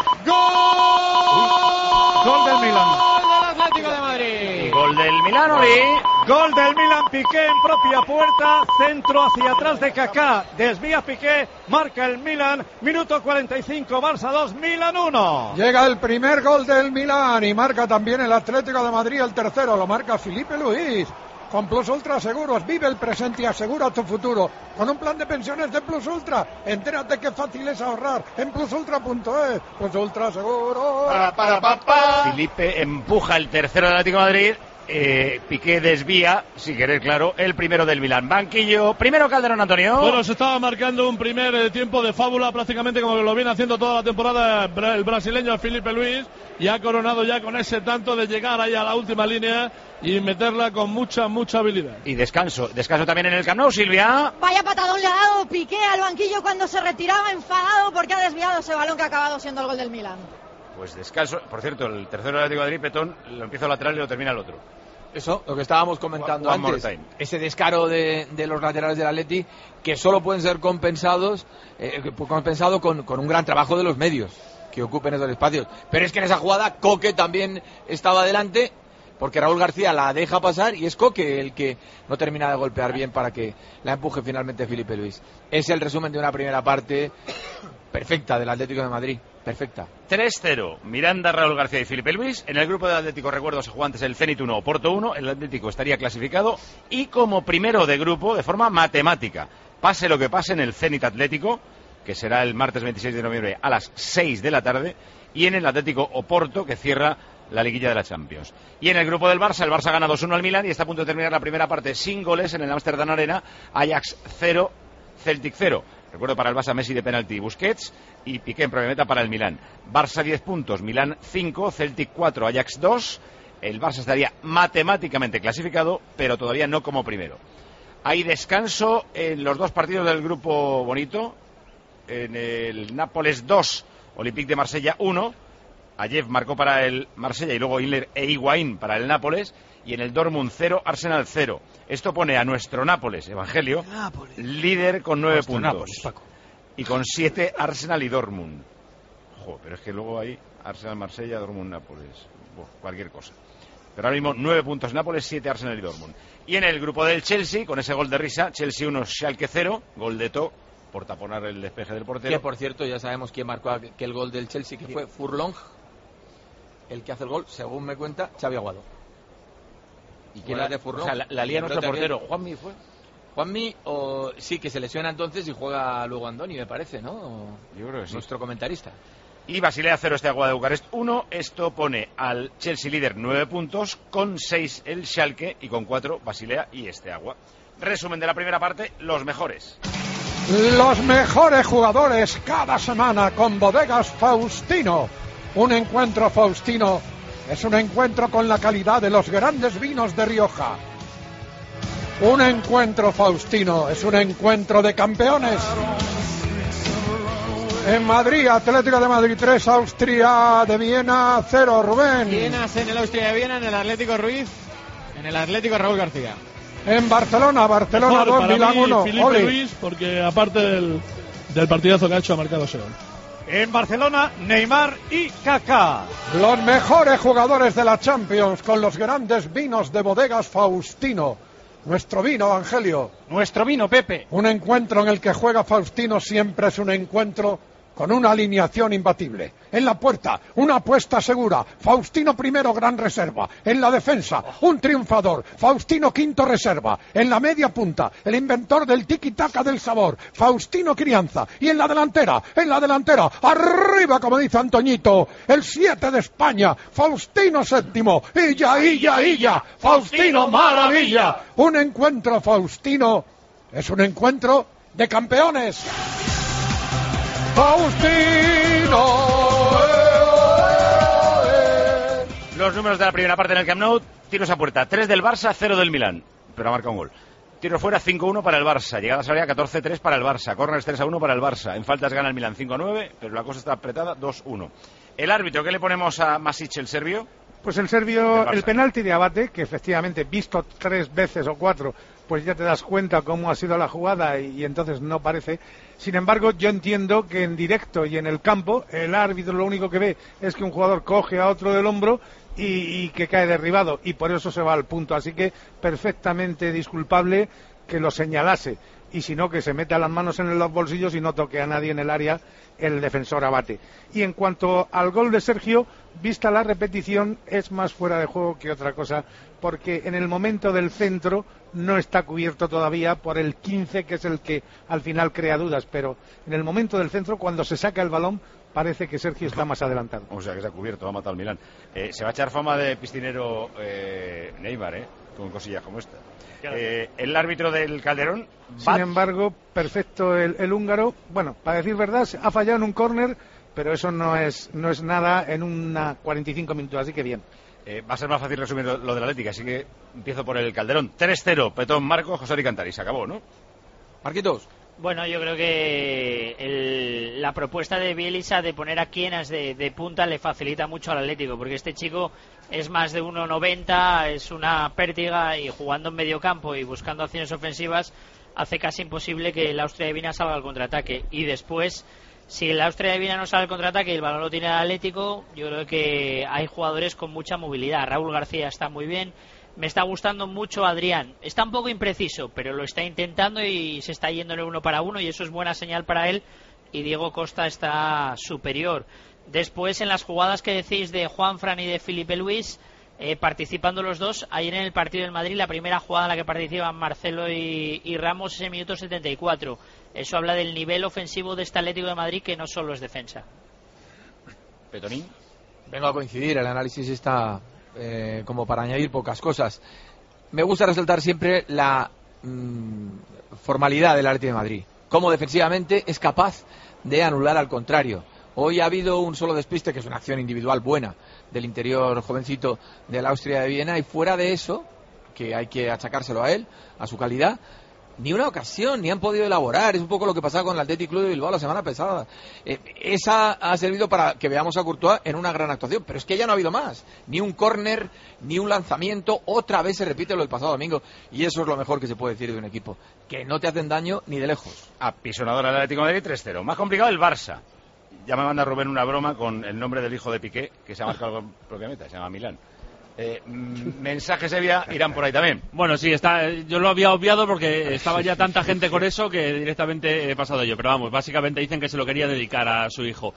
Gol del Milan. Del Atlético de Madrid. Y gol del Milan, Oli. Gol del Milan, Piqué en propia puerta, centro hacia atrás de Kaká, desvía Piqué, marca el Milan, minuto 45, Barça 2, Milan 1. Llega el primer gol del Milan y marca también el Atlético de Madrid, el tercero lo marca Felipe Luis. Con Plus Ultra Seguros, vive el presente y asegura tu futuro. Con un plan de pensiones de Plus Ultra, entérate qué fácil es ahorrar en plusultra.es. Plus Ultra Seguros. Felipe empuja el tercero del Atlético de Madrid. Piqué desvía, si querer, claro, el primero del Milan. Banquillo, primero Calderón, Antonio. Bueno, se estaba marcando un primer tiempo de fábula, prácticamente como lo viene haciendo toda la temporada el brasileño Felipe Luis, y ha coronado ya con ese tanto de llegar ahí a la última línea y meterla con mucha habilidad. Y descanso también en el Camp Nou, Silvia. Vaya patadón le ha dado Piqué al banquillo cuando se retiraba, enfadado porque ha desviado ese balón que ha acabado siendo el gol del Milan. Pues descanso, por cierto, el tercero del Atlético de Madrid, Petón, lo empieza lateral y lo termina el otro. Eso, lo que estábamos comentando One more antes, time. ese descaro de los laterales del Atleti, que solo pueden ser compensados con un gran trabajo de los medios que ocupen esos espacios. Pero es que en esa jugada Coque también estaba delante, porque Raúl García la deja pasar y es Coque el que no termina de golpear bien para que la empuje finalmente Felipe Luis. Es el resumen de una primera parte perfecta del Atlético de Madrid. Perfecta. 3-0, Miranda, Raúl García y Felipe Luis. En el grupo del Atlético, recuerdo, se jugó antes el Zenit 1, Oporto 1. El Atlético estaría clasificado y como primero de grupo, de forma matemática. Pase lo que pase en el Zenit Atlético, que será el martes 26 de noviembre a las 6 de la tarde, y en el Atlético Oporto, que cierra la liguilla de la Champions. Y en el grupo del Barça, el Barça gana 2-1 al Milan y está a punto de terminar la primera parte sin goles en el Amsterdam Arena. Ajax 0, Celtic 0. Recuerdo para el Barça, Messi de penalti y Busquets, y Piqué en propia meta para el Milan. Barça 10 puntos, Milan 5, Celtic 4, Ajax 2. El Barça estaría matemáticamente clasificado, pero todavía no como primero. Hay descanso en los dos partidos del grupo bonito. En el Nápoles 2, Olympique de Marsella 1. Ayev marcó para el Marsella y luego Inler e Higuaín para el Nápoles. Y en el Dortmund 0, Arsenal 0. Esto pone a nuestro Nápoles, Evangelio, líder con 9 puntos. Nápoles, Paco. Y con 7 Arsenal y Dortmund. Joder, pero es que luego hay Arsenal, Marsella, Dortmund, Nápoles. Cualquier cosa. Pero ahora mismo 9 puntos Nápoles, 7 Arsenal y Dortmund. Y en el grupo del Chelsea, con ese gol de risa, Chelsea 1, Schalke 0, gol de To por taponar el despeje del portero. Que por cierto, ya sabemos quién marcó aquel gol del Chelsea, que fue Furlong, el que hace el gol, según me cuenta, Xavi Aguado. ¿Y quién era de Furlong? O sea, la lía nuestro portero. ¿Juanmi fue? Juanmi, sí, que se lesiona entonces y juega luego Andoni, me parece, ¿no? Yo creo que sí. Nuestro comentarista. Y Basilea 0, este Agua de Bucarest 1. Esto pone al Chelsea líder 9 puntos, con 6 el Schalke y con 4 Basilea y este Agua. Resumen de la primera parte, los mejores. Los mejores jugadores cada semana con Bodegas Faustino. Un encuentro Faustino es un encuentro con la calidad de los grandes vinos de Rioja. Un encuentro Faustino es un encuentro de campeones. En Madrid, Atlético de Madrid 3, Austria de Viena 0, Rubén. Llenas en el Austria de Viena, en el Atlético Ruiz, en el Atlético Raúl García. En Barcelona 2, Milán 1. Felipe Luis, porque aparte del partidazo que ha hecho, ha marcado ese gol. En Barcelona, Neymar y Kaká. Los mejores jugadores de la Champions con los grandes vinos de Bodegas Faustino. Nuestro vino, Evangelio. Nuestro vino, Pepe. Un encuentro en el que juega Faustino siempre es un encuentro con una alineación imbatible. En la puerta, una apuesta segura. Faustino primero, gran reserva. En la defensa, un triunfador. Faustino quinto, reserva. En la media punta, el inventor del tiki-taka del sabor. Faustino Crianza. Y en la delantera, arriba, como dice Antoñito, el 7 de España, Faustino séptimo. Illa. Faustino maravilla. Un encuentro Faustino es un encuentro de campeones. Faustino. Los números de la primera parte en el Camp Nou: tiros a puerta, 3 del Barça, 0 del Milán, pero ha marcado un gol. Tiro fuera, 5-1 para el Barça, llegadas al área 14-3 para el Barça, córneres 3-1 para el Barça, en faltas gana el Milán 5-9, pero la cosa está apretada, 2-1. El árbitro, ¿qué le ponemos a Masic, el serbio? Pues el serbio, el penalti de Abate, que efectivamente, visto 3 veces o 4, pues ya te das cuenta cómo ha sido la jugada y entonces no parece. Sin embargo, yo entiendo que en directo y en el campo, el árbitro lo único que ve es que un jugador coge a otro del hombro y que cae derribado, y por eso se va al punto. Así que perfectamente disculpable que lo señalase, y si no, que se meta las manos en los bolsillos y no toque a nadie en el área el defensor Abate. Y en cuanto al gol de Sergio, vista la repetición, es más fuera de juego que otra cosa, porque en el momento del centro no está cubierto todavía por el 15, que es el que al final crea dudas, pero en el momento del centro, cuando se saca el balón, parece que Sergio está más adelantado. O sea, que se ha cubierto, va a matar al Milán. Se va a echar fama de piscinero Neymar, con cosillas como esta. El árbitro del Calderón. Sin embargo, perfecto el húngaro. Bueno, para decir verdad, ha fallado en un córner, pero eso no es nada en una 45 minutos, así que bien. Va a ser más fácil resumir lo de la Atlética, así que empiezo por el Calderón. 3-0, Petón, Marco, José Ari Cantari. Se acabó, ¿no? Marquitos. Bueno, yo creo que la propuesta de Bielsa de poner a Quienas de punta le facilita mucho al Atlético, porque este chico es más de 1,90, es una pértiga, y jugando en medio campo y buscando acciones ofensivas hace casi imposible que el Austria de Viena salga al contraataque. Y después, si el Austria de Viena no sale al contraataque y el balón lo tiene el Atlético, yo creo que hay jugadores con mucha movilidad. Raúl García está muy bien. Me está gustando mucho Adrián. Está un poco impreciso, pero lo está intentando y se está yendo en el 1 para 1, y eso es buena señal para él. Y Diego Costa está superior. Después, en las jugadas que decís de Juanfran y de Felipe Luis, participando los dos, ayer en el partido del Madrid, la primera jugada en la que participan Marcelo y Ramos es en el minuto 74. Eso habla del nivel ofensivo de este Atlético de Madrid, que no solo es defensa. Petonín. Vengo a coincidir, el análisis está como para añadir pocas cosas. Me gusta resaltar siempre la formalidad del Atlético de Madrid, cómo defensivamente es capaz de anular al contrario. Hoy ha habido un solo despiste, que es una acción individual buena del interior jovencito del Austria de Viena, y fuera de eso, que hay que achacárselo a él, a su calidad, ni una ocasión, ni han podido elaborar. Es un poco lo que pasaba con el Athletic Club de Bilbao la semana pasada. Esa ha servido para que veamos a Courtois en una gran actuación, pero es que ya no ha habido más. Ni un córner, ni un lanzamiento. Otra vez se repite lo del pasado domingo, y eso es lo mejor que se puede decir de un equipo, que no te hacen daño ni de lejos. Apisonador al Atlético de Madrid 3-0. Más complicado el Barça. Ya me manda Rubén una broma con el nombre del hijo de Piqué, que se ha marcado propiamente, se llama Milán. Mensajes irán por ahí también. Bueno, sí, yo lo había obviado porque estaba ya tanta gente con eso que directamente he pasado yo. Pero vamos, básicamente dicen que se lo quería dedicar a su hijo.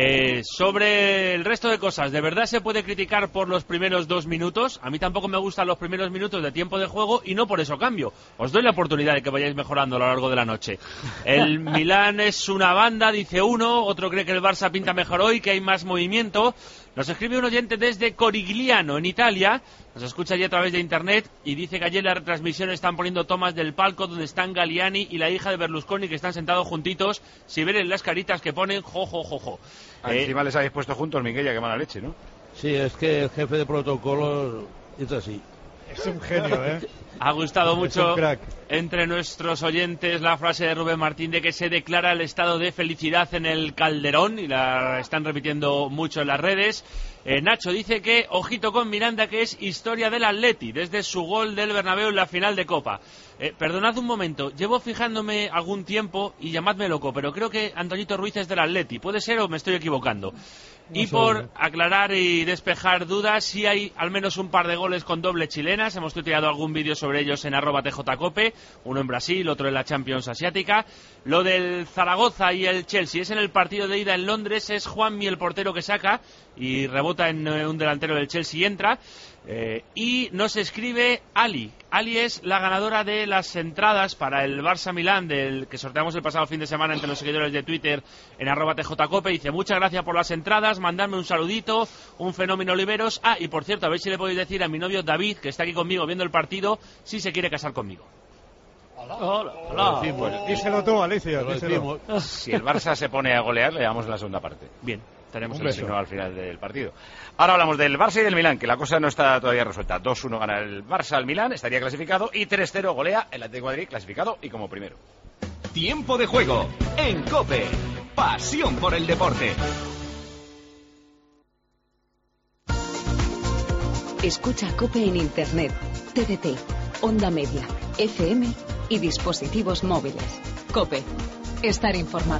Sobre el resto de cosas, ¿de verdad se puede criticar por los primeros 2 minutos? A mí tampoco me gustan los primeros minutos de tiempo de juego y no por eso cambio. Os doy la oportunidad de que vayáis mejorando a lo largo de la noche. El Milán es una banda, dice uno, otro cree que el Barça pinta mejor hoy, que hay más movimiento. Nos escribe un oyente desde Corigliano, en Italia, nos escucha allí a través de internet y dice que ayer en la retransmisión están poniendo tomas del palco donde están Galliani y la hija de Berlusconi, que están sentados juntitos. Si ven las caritas que ponen, jo. Encima les habéis puesto juntos, Minguella, qué mala leche, ¿no? Sí, es que el jefe de protocolo es así. Es un genio, ¿eh? Ha gustado mucho entre nuestros oyentes la frase de Rubén Martín de que se declara el estado de felicidad en el Calderón, y la están repitiendo mucho en las redes. Nacho dice que ojito con Miranda, que es historia del Atleti desde su gol del Bernabéu en la final de Copa. Perdonad un momento, llevo fijándome algún tiempo y llamadme loco, pero creo que Antoñito Ruiz es del Atleti. ¿Puede ser o me estoy equivocando? Y por aclarar y despejar dudas, sí hay al menos un par de goles con doble chilenas. Hemos tuiteado algún vídeo sobre ellos en @tjcope, uno en Brasil, otro en la Champions Asiática. Lo del Zaragoza y el Chelsea es en el partido de ida en Londres, es Juanmi el portero que saca y rebota en un delantero del Chelsea y entra. Y nos escribe Ali. Ali es la ganadora de las entradas para el Barça-Milán del que sorteamos el pasado fin de semana entre los seguidores de Twitter en @tjcope. Dice: muchas gracias por las entradas, mandadme un saludito, un fenómeno Oliveros. Y por cierto, a ver si le podéis decir a mi novio David, que está aquí conmigo viendo el partido, si se quiere casar conmigo. Hola. Díselo tú, Alicia. Si el Barça se pone a golear, le damos en la segunda parte. Bien. Tenemos el signo al final del partido. Ahora hablamos del Barça y del Milán, que la cosa no está todavía resuelta. 2-1 gana el Barça al Milán, estaría clasificado, y 3-0 golea el Atlético de Madrid, clasificado y como primero. Tiempo de juego en COPE. Pasión por el deporte. Escucha COPE en Internet, TDT, Onda Media, FM y dispositivos móviles. COPE. Estar informado.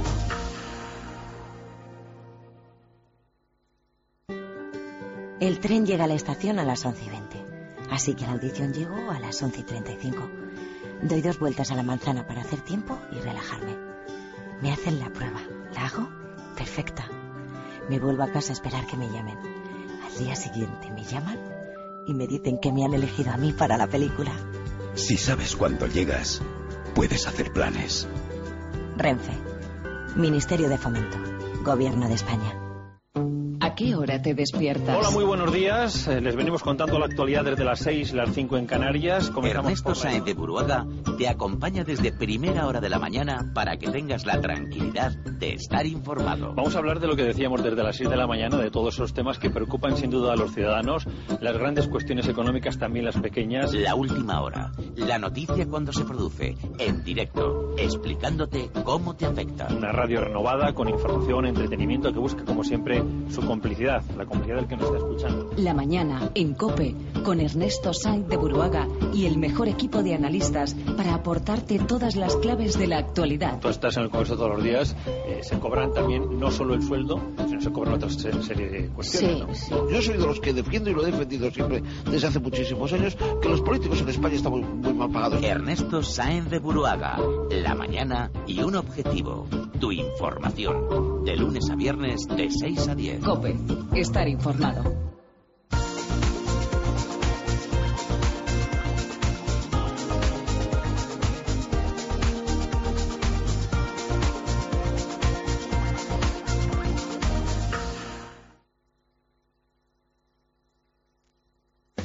El tren llega a la estación a las 11:20, así que la audición llegó a las 11:35. Doy 2 vueltas a la manzana para hacer tiempo y relajarme. Me hacen la prueba. ¿La hago? Perfecta. Me vuelvo a casa a esperar que me llamen. Al día siguiente me llaman y me dicen que me han elegido a mí para la película. Si sabes cuándo llegas, puedes hacer planes. Renfe. Ministerio de Fomento. Gobierno de España. ¿A qué hora te despiertas? Hola, muy buenos días. Les venimos contando la actualidad desde las 6, las 5 en Canarias. Ernesto Sáenz de Buruaga te acompaña desde primera hora de la mañana para que tengas la tranquilidad de estar informado. Vamos a hablar de lo que decíamos desde las 6 de la mañana, de todos esos temas que preocupan sin duda a los ciudadanos, las grandes cuestiones económicas, también las pequeñas. La última hora, la noticia cuando se produce, en directo, explicándote cómo te afecta. Una radio renovada, con información, entretenimiento, que busca como siempre su complicidad, la complicidad del que nos está escuchando. La mañana en COPE con Ernesto Sáenz de Buruaga y el mejor equipo de analistas para aportarte todas las claves de la actualidad. Tú estás en el Congreso todos los días, se cobran también no solo el sueldo, sino se cobran otra serie de cuestiones. Sí, ¿no? Sí. Yo soy de los que defiendo y lo he defendido siempre desde hace muchísimos años, que los políticos en España están muy mal pagados. Ernesto Sáenz de Buruaga, la mañana y un objetivo, tu información, de lunes a viernes de 6 a 10. COPE, estar informado.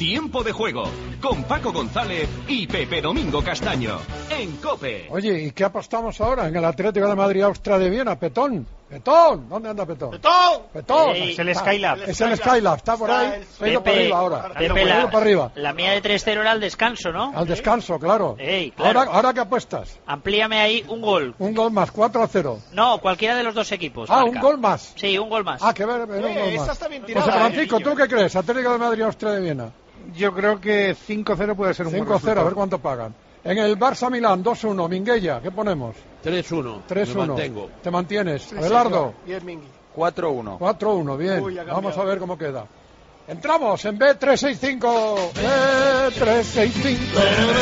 Tiempo de Juego, con Paco González y Pepe Domingo Castaño, en COPE. Oye, ¿y qué apostamos ahora en el Atlético de Madrid Austria de Viena? Petón, ¿dónde anda Petón? ¡Petón! Es el Skylab. Es el Skylab, está por ahí. Pepe, para arriba ahora. Pepe, para arriba. La mía de 3-0 era al descanso, ¿no? Al descanso, claro. Claro. ¿Ahora qué apuestas? Amplíame ahí un gol. Un gol más, 4-0. No, cualquiera de los dos equipos. Ah, marca. ¿Un gol más? Sí, un gol más. Que ver, un gol más. Está bien tirada, José Francisco, ¿tú qué crees? Atlético de Madrid Austria de Viena. Yo creo que 5-0 puede ser un buen 5-0, a ver cuánto pagan. En el Barça-Milán, 2-1. Minguella, ¿qué ponemos? 3-1. 3-1. Me mantengo. ¿Te mantienes? Abelardo. 4-1. 4-1, bien. Vamos a ver cómo queda. Entramos en B365. B365.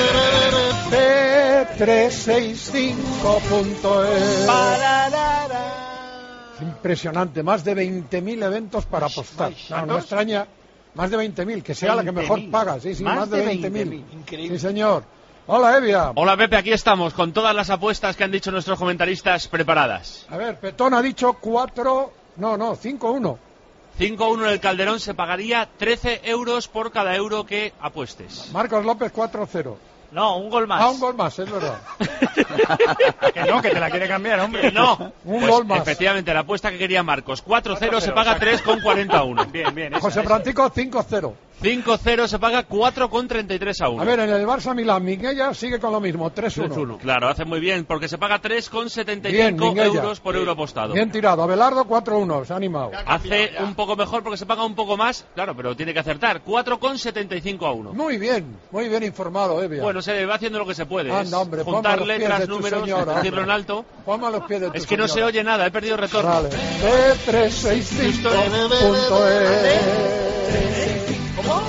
B365.es. Es impresionante. Más de 20.000 eventos para apostar. No extraña. Más de 20.000, que sea la que mejor paga. Sí, más de 20.000. Increíble. Sí, señor. Hola, Evia. Hola, Pepe, aquí estamos con todas las apuestas que han dicho nuestros comentaristas preparadas. A ver, Petón ha dicho 5-1. 5-1 en el Calderón, se pagaría 13 euros por cada euro que apuestes. Marcos López, 4-0. No, un gol más. Un gol más, es verdad. Que no, que te la quiere cambiar, hombre. Que no. Un gol más. Efectivamente, la apuesta que quería Marcos, 4-0 se paga 3,41. Bien. José Francisco, 5-0. 5-0 se paga 4,33 a 1. A ver, en el Barça-Milán, Minguella sigue con lo mismo, 3-1. Claro, hace muy bien, porque se paga 3,75 euros por euro apostado. Bien tirado. Abelardo, 4-1, se ha animado. Hace un poco mejor porque se paga un poco más, claro, pero tiene que acertar. 4,75 a 1. Muy bien informado, Evia. Bueno, se va haciendo lo que se puede. Anda, hombre, juntar letras, números, decirlo en alto. Ponme a los pies de tu Es que señora. no se oye nada, he perdido retorno. Vale. B365.es. ¿Cómo?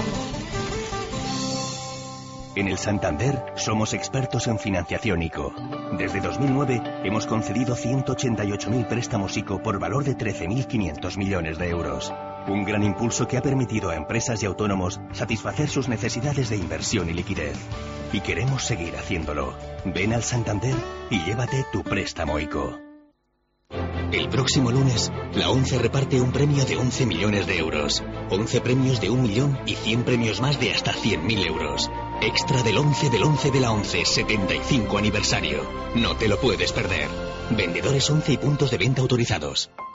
En el Santander somos expertos en financiación ICO. Desde 2009 hemos concedido 188.000 préstamos ICO por valor de 13.500 millones de euros. Un gran impulso que ha permitido a empresas y autónomos satisfacer sus necesidades de inversión y liquidez. Y queremos seguir haciéndolo. Ven al Santander y llévate tu préstamo ICO. El próximo lunes, la ONCE reparte un premio de 11 millones de euros. 11 premios de 1 millón y 100 premios más de hasta 100.000 euros. Extra del 11 de la ONCE, 75 aniversario. No te lo puedes perder. Vendedores ONCE y puntos de venta autorizados.